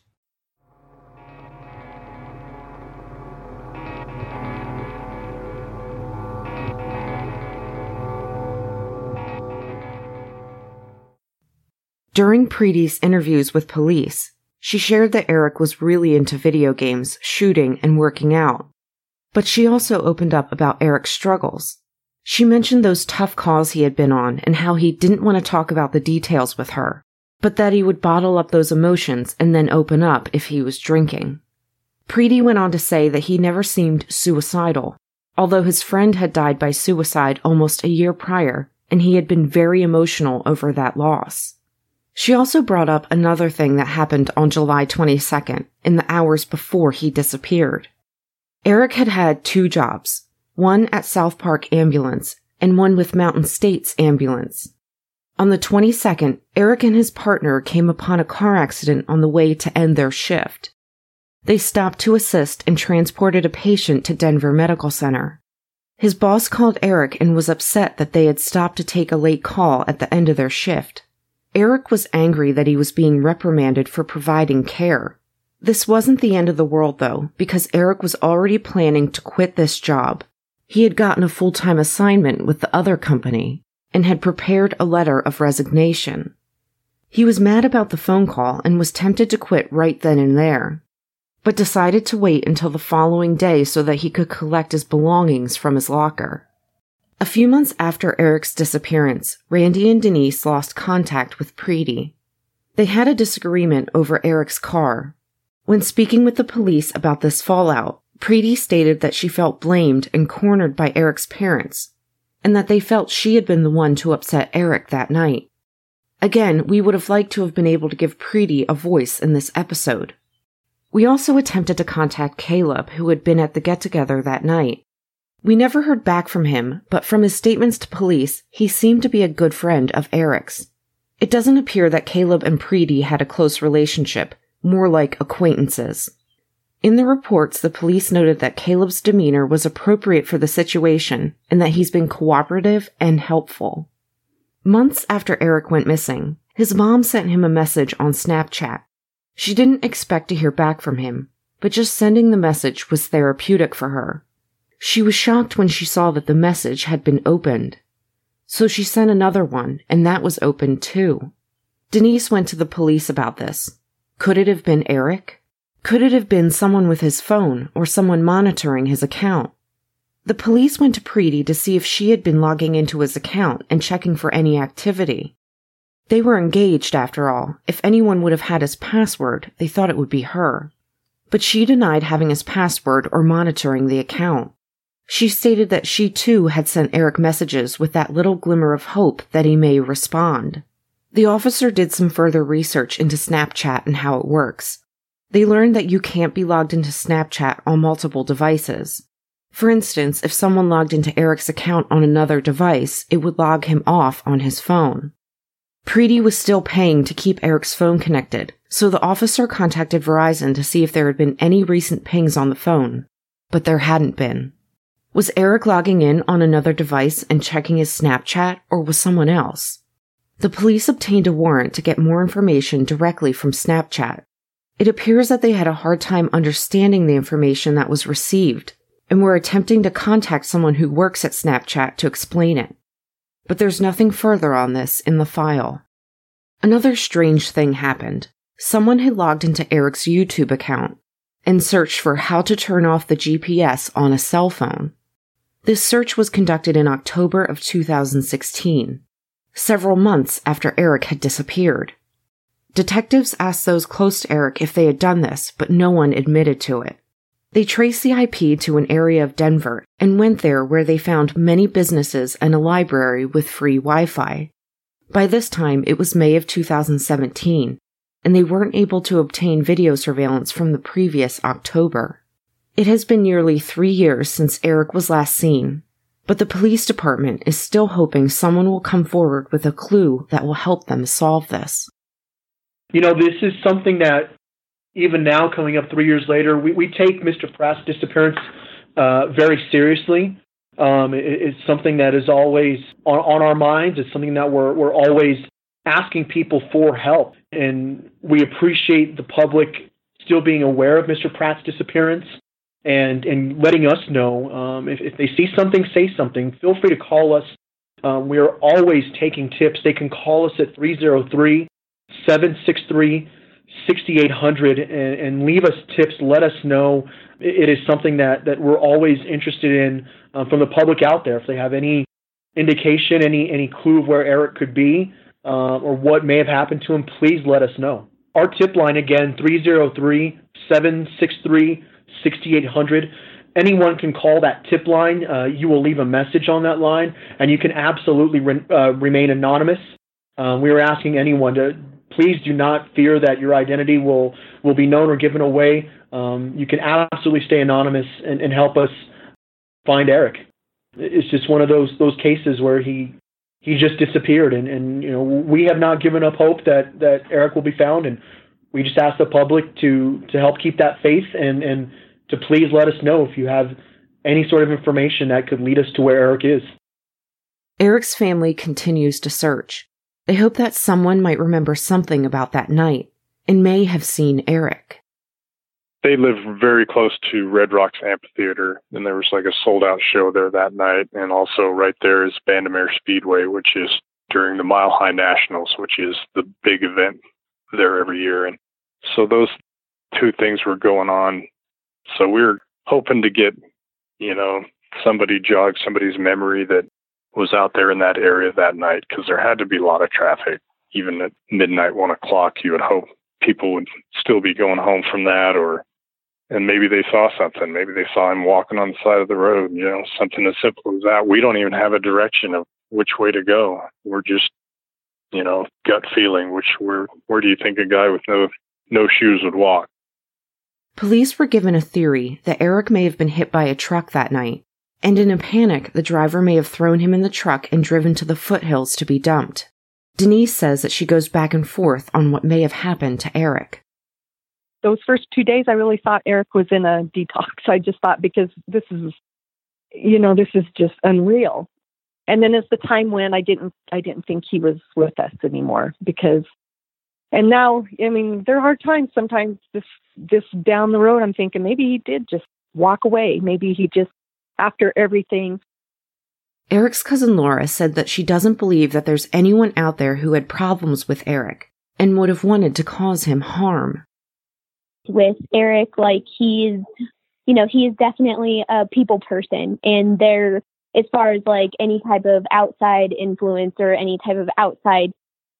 Speaker 1: During Preeti's interviews with police, she shared that Eric was really into video games, shooting, and working out. But she also opened up about Eric's struggles. She mentioned those tough calls he had been on and how he didn't want to talk about the details with her, but that he would bottle up those emotions and then open up if he was drinking. Preeti went on to say that he never seemed suicidal, although his friend had died by suicide almost a year prior, and he had been very emotional over that loss. She also brought up another thing that happened on July 22nd, in the hours before he disappeared. Eric had had 2 jobs, one at South Park Ambulance and one with Mountain States Ambulance. On the 22nd, Eric and his partner came upon a car accident on the way to end their shift. They stopped to assist and transported a patient to Denver Medical Center. His boss called Eric and was upset that they had stopped to take a late call at the end of their shift. Eric was angry that he was being reprimanded for providing care. This wasn't the end of the world, though, because Eric was already planning to quit this job. He had gotten a full-time assignment with the other company and had prepared a letter of resignation. He was mad about the phone call and was tempted to quit right then and there, but decided to wait until the following day so that he could collect his belongings from his locker. A few months after Eric's disappearance, Randy and Denise lost contact with Preeti. They had a disagreement over Eric's car. When speaking with the police about this fallout, Preeti stated that she felt blamed and cornered by Eric's parents, and that they felt she had been the one to upset Eric that night. Again, we would have liked to have been able to give Preeti a voice in this episode. We also attempted to contact Caleb, who had been at the get-together that night. We never heard back from him, but from his statements to police, he seemed to be a good friend of Eric's. It doesn't appear that Caleb and Preeti had a close relationship, more like acquaintances. In the reports, the police noted that Caleb's demeanor was appropriate for the situation and that he's been cooperative and helpful. Months after Eric went missing, his mom sent him a message on Snapchat. She didn't expect to hear back from him, but just sending the message was therapeutic for her. She was shocked when she saw that the message had been opened. So she sent another one, and that was opened too. Denise went to the police about this. Could it have been Eric? Could it have been someone with his phone or someone monitoring his account? The police went to Preeti to see if she had been logging into his account and checking for any activity. They were engaged, after all. If anyone would have had his password, they thought it would be her. But she denied having his password or monitoring the account. She stated that she too had sent Eric messages with that little glimmer of hope that he may respond. The officer did some further research into Snapchat and how it works. They learned that you can't be logged into Snapchat on multiple devices. For instance, if someone logged into Eric's account on another device, it would log him off on his phone. Preeti was still paying to keep Eric's phone connected, so the officer contacted Verizon to see if there had been any recent pings on the phone, but there hadn't been. Was Eric logging in on another device and checking his Snapchat, or was someone else? The police obtained a warrant to get more information directly from Snapchat. It appears that they had a hard time understanding the information that was received, and were attempting to contact someone who works at Snapchat to explain it. But there's nothing further on this in the file. Another strange thing happened. Someone had logged into Eric's YouTube account and searched for how to turn off the GPS on a cell phone. This search was conducted in October of 2016, several months after Eric had disappeared. Detectives asked those close to Eric if they had done this, but no one admitted to it. They traced the IP to an area of Denver and went there where they found many businesses and a library with free Wi-Fi. By this time, it was May of 2017, and they weren't able to obtain video surveillance from the previous October. It has been nearly 3 years since Eric was last seen, but the police department is still hoping someone will come forward with a clue that will help them solve this.
Speaker 4: You know, this is something that even now, coming up 3 years later, we take Mr. Pratt's disappearance very seriously. It's something that is always on our minds. It's something that we're always asking people for help. And we appreciate the public still being aware of Mr. Pratt's disappearance and letting us know. If they see something, say something. Feel free to call us. We are always taking tips. They can call us at 303-763-6800 and leave us tips. Let us know. It is something that we're always interested in from the public out there. If they have any indication, any clue of where Eric could be or what may have happened to him, please let us know. Our tip line, again, 303-763-6800. Anyone can call that tip line. You will leave a message on that line, and you can absolutely remain anonymous. We are asking anyone to please do not fear that your identity will be known or given away. You can absolutely stay anonymous and help us find Eric. It's just one of those cases where he just disappeared, and you know, we have not given up hope that Eric will be found, and we just ask the public to help keep that faith and to please let us know if you have any sort of information that could lead us to where Eric is.
Speaker 1: Eric's family continues to search. They hope that someone might remember something about that night and may have seen Eric.
Speaker 5: They live very close to Red Rocks Amphitheater, and there was like a sold-out show there that night. And also right there is Bandimere Speedway, which is during the Mile High Nationals, which is the big event there every year. And so those two things were going on. So we were hoping to get, jog somebody's memory that was out there in that area that night, because there had to be a lot of traffic. Even at midnight, 1 o'clock, you would hope people would still be going home from that, and maybe they saw something. Maybe they saw him walking on the side of the road, something as simple as that. We don't even have a direction of which way to go. We're just, gut feeling, where do you think a guy with no shoes would walk?
Speaker 1: Police were given a theory that Eric may have been hit by a truck that night, and in a panic, the driver may have thrown him in the truck and driven to the foothills to be dumped. Denise says that she goes back and forth on what may have happened to Eric.
Speaker 2: Those first 2 days, I really thought Eric was in a detox. I just thought, because this is just unreal. And then as the time went, I didn't think he was with us anymore, and now, there are times sometimes this down the road, I'm thinking maybe he did just walk away. Maybe he just, after everything.
Speaker 1: Eric's cousin Laura said that she doesn't believe that there's anyone out there who had problems with Eric and would have wanted to cause him harm.
Speaker 6: With Eric, he is definitely a people person, and there, as far as any type of outside influence or any type of outside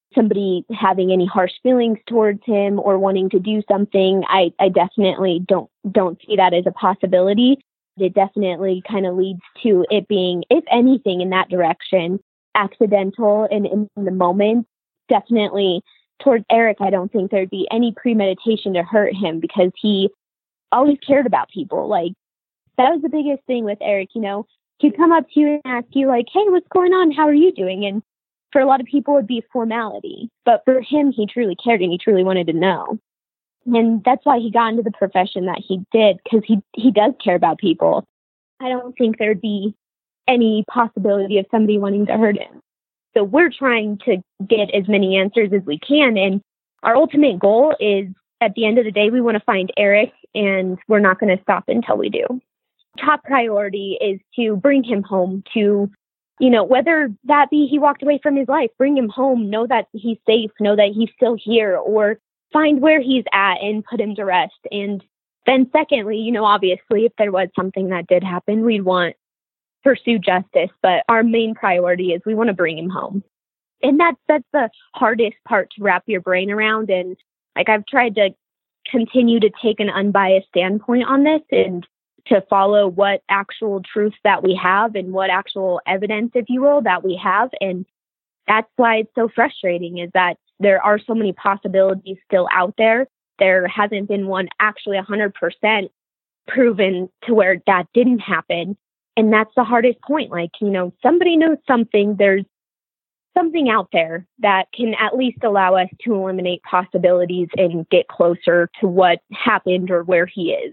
Speaker 6: somebody having any harsh feelings towards him or wanting to do something. I definitely don't see that as a possibility. It definitely kind of leads to it being, if anything, in that direction, accidental and in the moment. Definitely towards Eric, I don't think there'd be any premeditation to hurt him because he always cared about people. Like, that was the biggest thing with Eric, you know. He'd come up to you and ask you, like, hey, what's going on? How are you doing? And for a lot of people, it'd be formality. But for him, he truly cared and he truly wanted to know. And that's why he got into the profession that he did, because he does care about people. I don't think there'd be any possibility of somebody wanting to hurt him. So we're trying to get as many answers as we can. And our ultimate goal is, at the end of the day, we want to find Eric, and we're not going to stop until we do. Top priority is to bring him home, to, you know, whether that be he walked away from his life, bring him home, know that he's safe, know that he's still here, or find where he's at and put him to rest. And then secondly, you know, obviously, if there was something that did happen, we'd want to pursue justice. But our main priority is we want to bring him home. And that's the hardest part to wrap your brain around. And like, I've tried to continue to take an unbiased standpoint on this and to follow what actual truths that we have and what actual evidence, if you will, that we have. And that's why it's so frustrating, is that there are so many possibilities still out there. There hasn't been one actually 100% proven to where that didn't happen. And that's the hardest point. Like, you know, somebody knows something. There's something out there that can at least allow us to eliminate possibilities and get closer to what happened or where he is.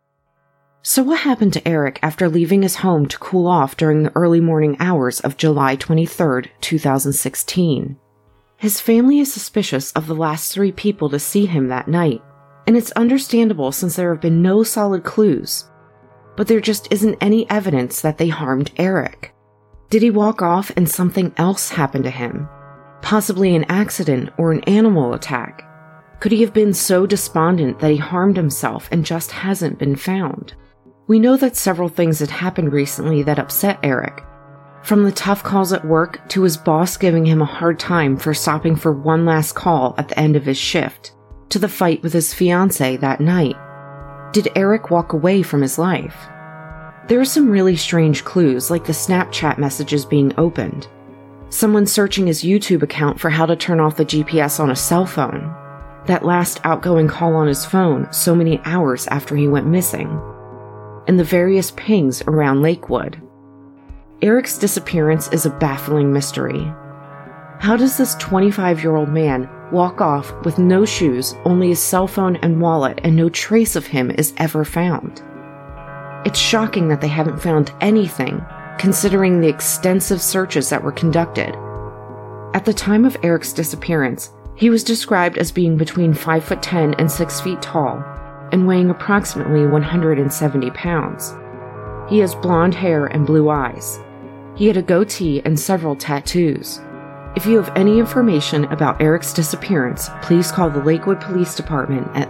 Speaker 1: So what happened to Eric after leaving his home to cool off during the early morning hours of July 23rd, 2016? His family is suspicious of the last 3 people to see him that night, and it's understandable since there have been no solid clues. But there just isn't any evidence that they harmed Eric. Did he walk off and something else happened to him? Possibly an accident or an animal attack? Could he have been so despondent that he harmed himself and just hasn't been found? We know that several things had happened recently that upset Eric. From the tough calls at work to his boss giving him a hard time for stopping for one last call at the end of his shift, to the fight with his fiancée that night. Did Eric walk away from his life? There are some really strange clues, like the Snapchat messages being opened, someone searching his YouTube account for how to turn off the GPS on a cell phone, that last outgoing call on his phone so many hours after he went missing, and the various pings around Lakewood. Eric's disappearance is a baffling mystery. How does this 25-year-old man walk off with no shoes, only his cell phone and wallet, and no trace of him is ever found? It's shocking that they haven't found anything, considering the extensive searches that were conducted. At the time of Eric's disappearance, he was described as being between 5'10" and 6 feet tall, and weighing approximately 170 pounds. He has blonde hair and blue eyes. He had a goatee and several tattoos. If you have any information about Eric's disappearance, please call the Lakewood Police Department at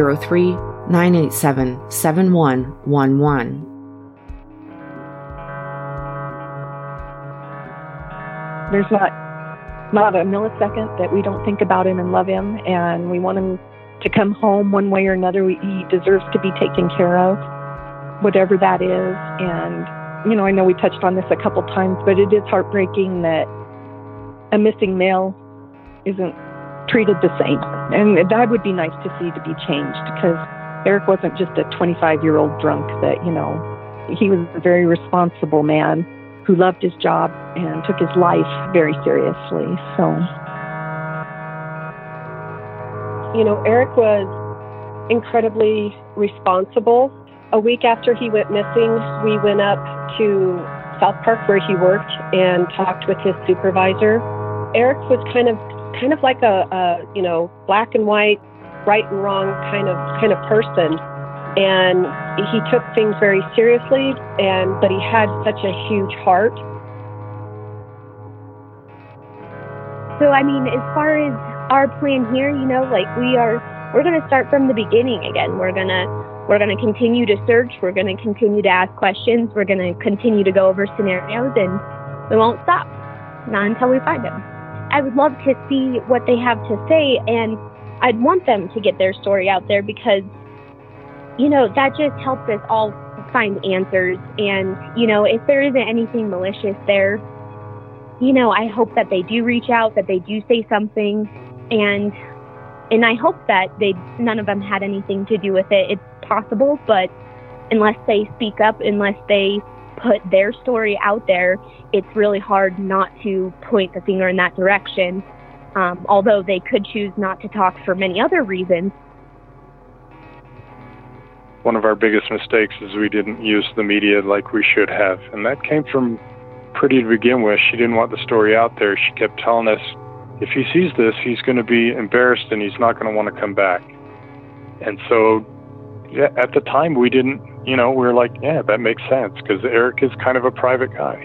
Speaker 1: 303-987-7111.
Speaker 2: There's not a millisecond that we don't think about him and love him, and we want him to come home one way or another. He deserves to be taken care of, whatever that is. And, you know, I know we touched on this a couple times, but it is heartbreaking that a missing male isn't treated the same. And that would be nice to see to be changed, because Eric wasn't just a 25-year-old drunk that, you know, he was a very responsible man who loved his job and took his life very seriously. So,
Speaker 7: you know, Eric was incredibly responsible. A week after he went missing, we went up to South Park where he worked and talked with his supervisor. Eric was kind of like a you know, black and white, right and wrong kind of person, and he took things very seriously. But he had such a huge heart.
Speaker 6: So I mean, as far as our plan here, you know, like we're going to start from the beginning again. We're going to continue to search. We're going to continue to ask questions. We're going to continue to go over scenarios, and we won't stop, not until we find him. I would love to see what they have to say, and I'd want them to get their story out there because, you know, that just helps us all find answers. And, you know, if there isn't anything malicious there, you know, I hope that they do reach out, that they do say something, and I hope that none of them had anything to do with it. It's possible, but unless they speak up, unless they put their story out there, it's really hard not to point the finger in that direction, although they could choose not to talk for many other reasons.
Speaker 5: One of our biggest mistakes is we didn't use the media like we should have, and that came from Pretty to begin with. She didn't want the story out there. She kept telling us, if he sees this, he's going to be embarrassed and he's not going to want to come back. And so at the time, we didn't, you know, we were like, yeah, that makes sense because Eric is kind of a private guy.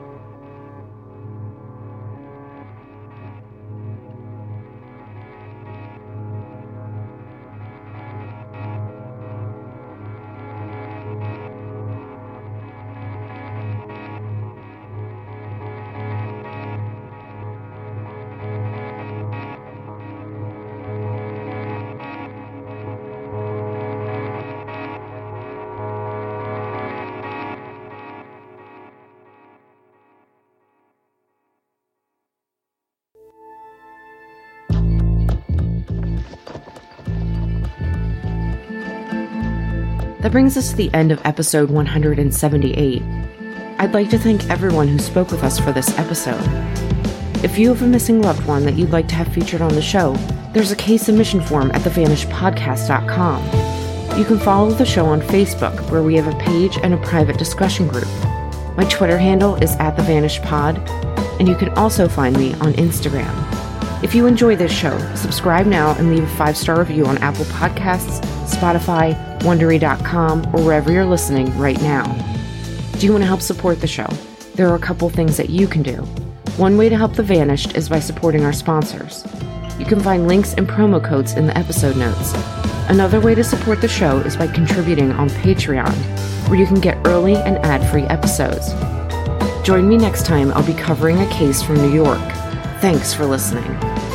Speaker 1: That brings us to the end of episode 178. I'd like to thank everyone who spoke with us for this episode. If you have a missing loved one that you'd like to have featured on the show, there's a case submission form at thevanishedpodcast.com. You can follow the show on Facebook, where we have a page and a private discussion group. My Twitter handle is @thevanishedpod, and you can also find me on Instagram. If you enjoy this show, subscribe now and leave a 5-star review on Apple Podcasts, Spotify, Wondery.com, or wherever you're listening right now. Do you want to help support the show? There are a couple things that you can do. One way to help The Vanished is by supporting our sponsors. You can find links and promo codes in the episode notes. Another way to support the show is by contributing on Patreon, where you can get early and ad-free episodes. Join me next time. I'll be covering a case from New York. Thanks for listening.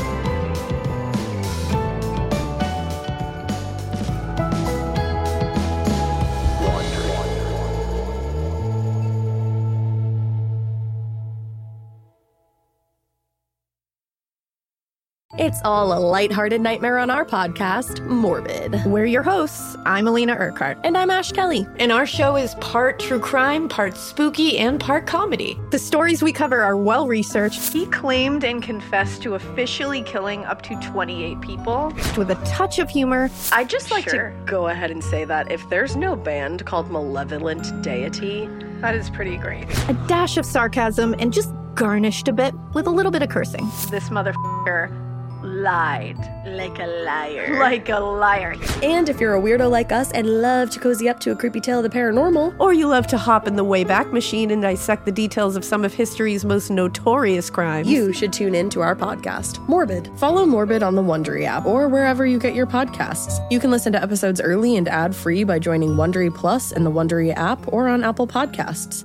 Speaker 9: It's all a lighthearted nightmare on our podcast, Morbid.
Speaker 10: We're your hosts. I'm Alina Urquhart.
Speaker 9: And I'm Ash Kelly.
Speaker 10: And our show is part true crime, part spooky, and part comedy.
Speaker 9: The stories we cover are well-researched.
Speaker 11: He claimed and confessed to officially killing up to 28 people.
Speaker 9: With a touch of humor.
Speaker 12: I'd just like to go ahead and say that if there's no band called Malevolent Deity,
Speaker 11: that is pretty great.
Speaker 9: A dash of sarcasm and just garnished a bit with a little bit of cursing.
Speaker 11: This motherfucker lied.
Speaker 12: Like a liar.
Speaker 11: Like a liar.
Speaker 9: And if you're a weirdo like us and love to cozy up to a creepy tale of the paranormal,
Speaker 10: or you love to hop in the Wayback Machine and dissect the details of some of history's most notorious crimes,
Speaker 9: you should tune in to our podcast, Morbid. Follow Morbid on the Wondery app or wherever you get your podcasts. You can listen to episodes early and ad-free by joining Wondery Plus in the Wondery app or on Apple Podcasts.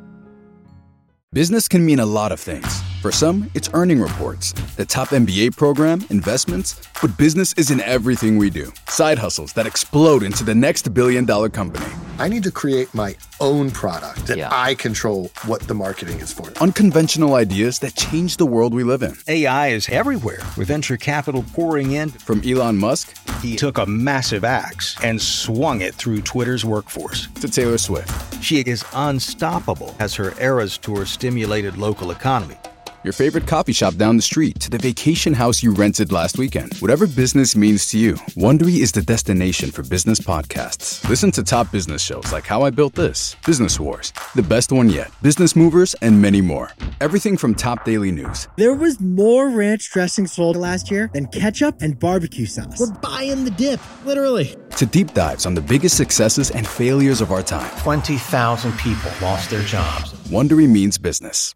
Speaker 13: Business can mean a lot of things. For some, it's earning reports, the top MBA program, investments, but business isn't everything we do. Side hustles that explode into the next billion-dollar company.
Speaker 14: I need to create my own product that I control what the marketing is for.
Speaker 13: Unconventional ideas that change the world we live in.
Speaker 15: AI is everywhere, with venture capital pouring in.
Speaker 13: From Elon Musk,
Speaker 15: he took a massive axe and swung it through Twitter's workforce.
Speaker 13: To Taylor Swift.
Speaker 15: She is unstoppable as her Eras Tour stimulated local economy.
Speaker 13: Your favorite coffee shop down the street to the vacation house you rented last weekend. Whatever business means to you, Wondery is the destination for business podcasts. Listen to top business shows like How I Built This, Business Wars, The Best One Yet, Business Movers, and many more. Everything from top daily news.
Speaker 16: There was more ranch dressing sold last year than ketchup and barbecue sauce. We're buying the dip, literally.
Speaker 13: To deep dives on the biggest successes and failures of our time.
Speaker 17: 20,000 people lost their jobs.
Speaker 13: Wondery means business.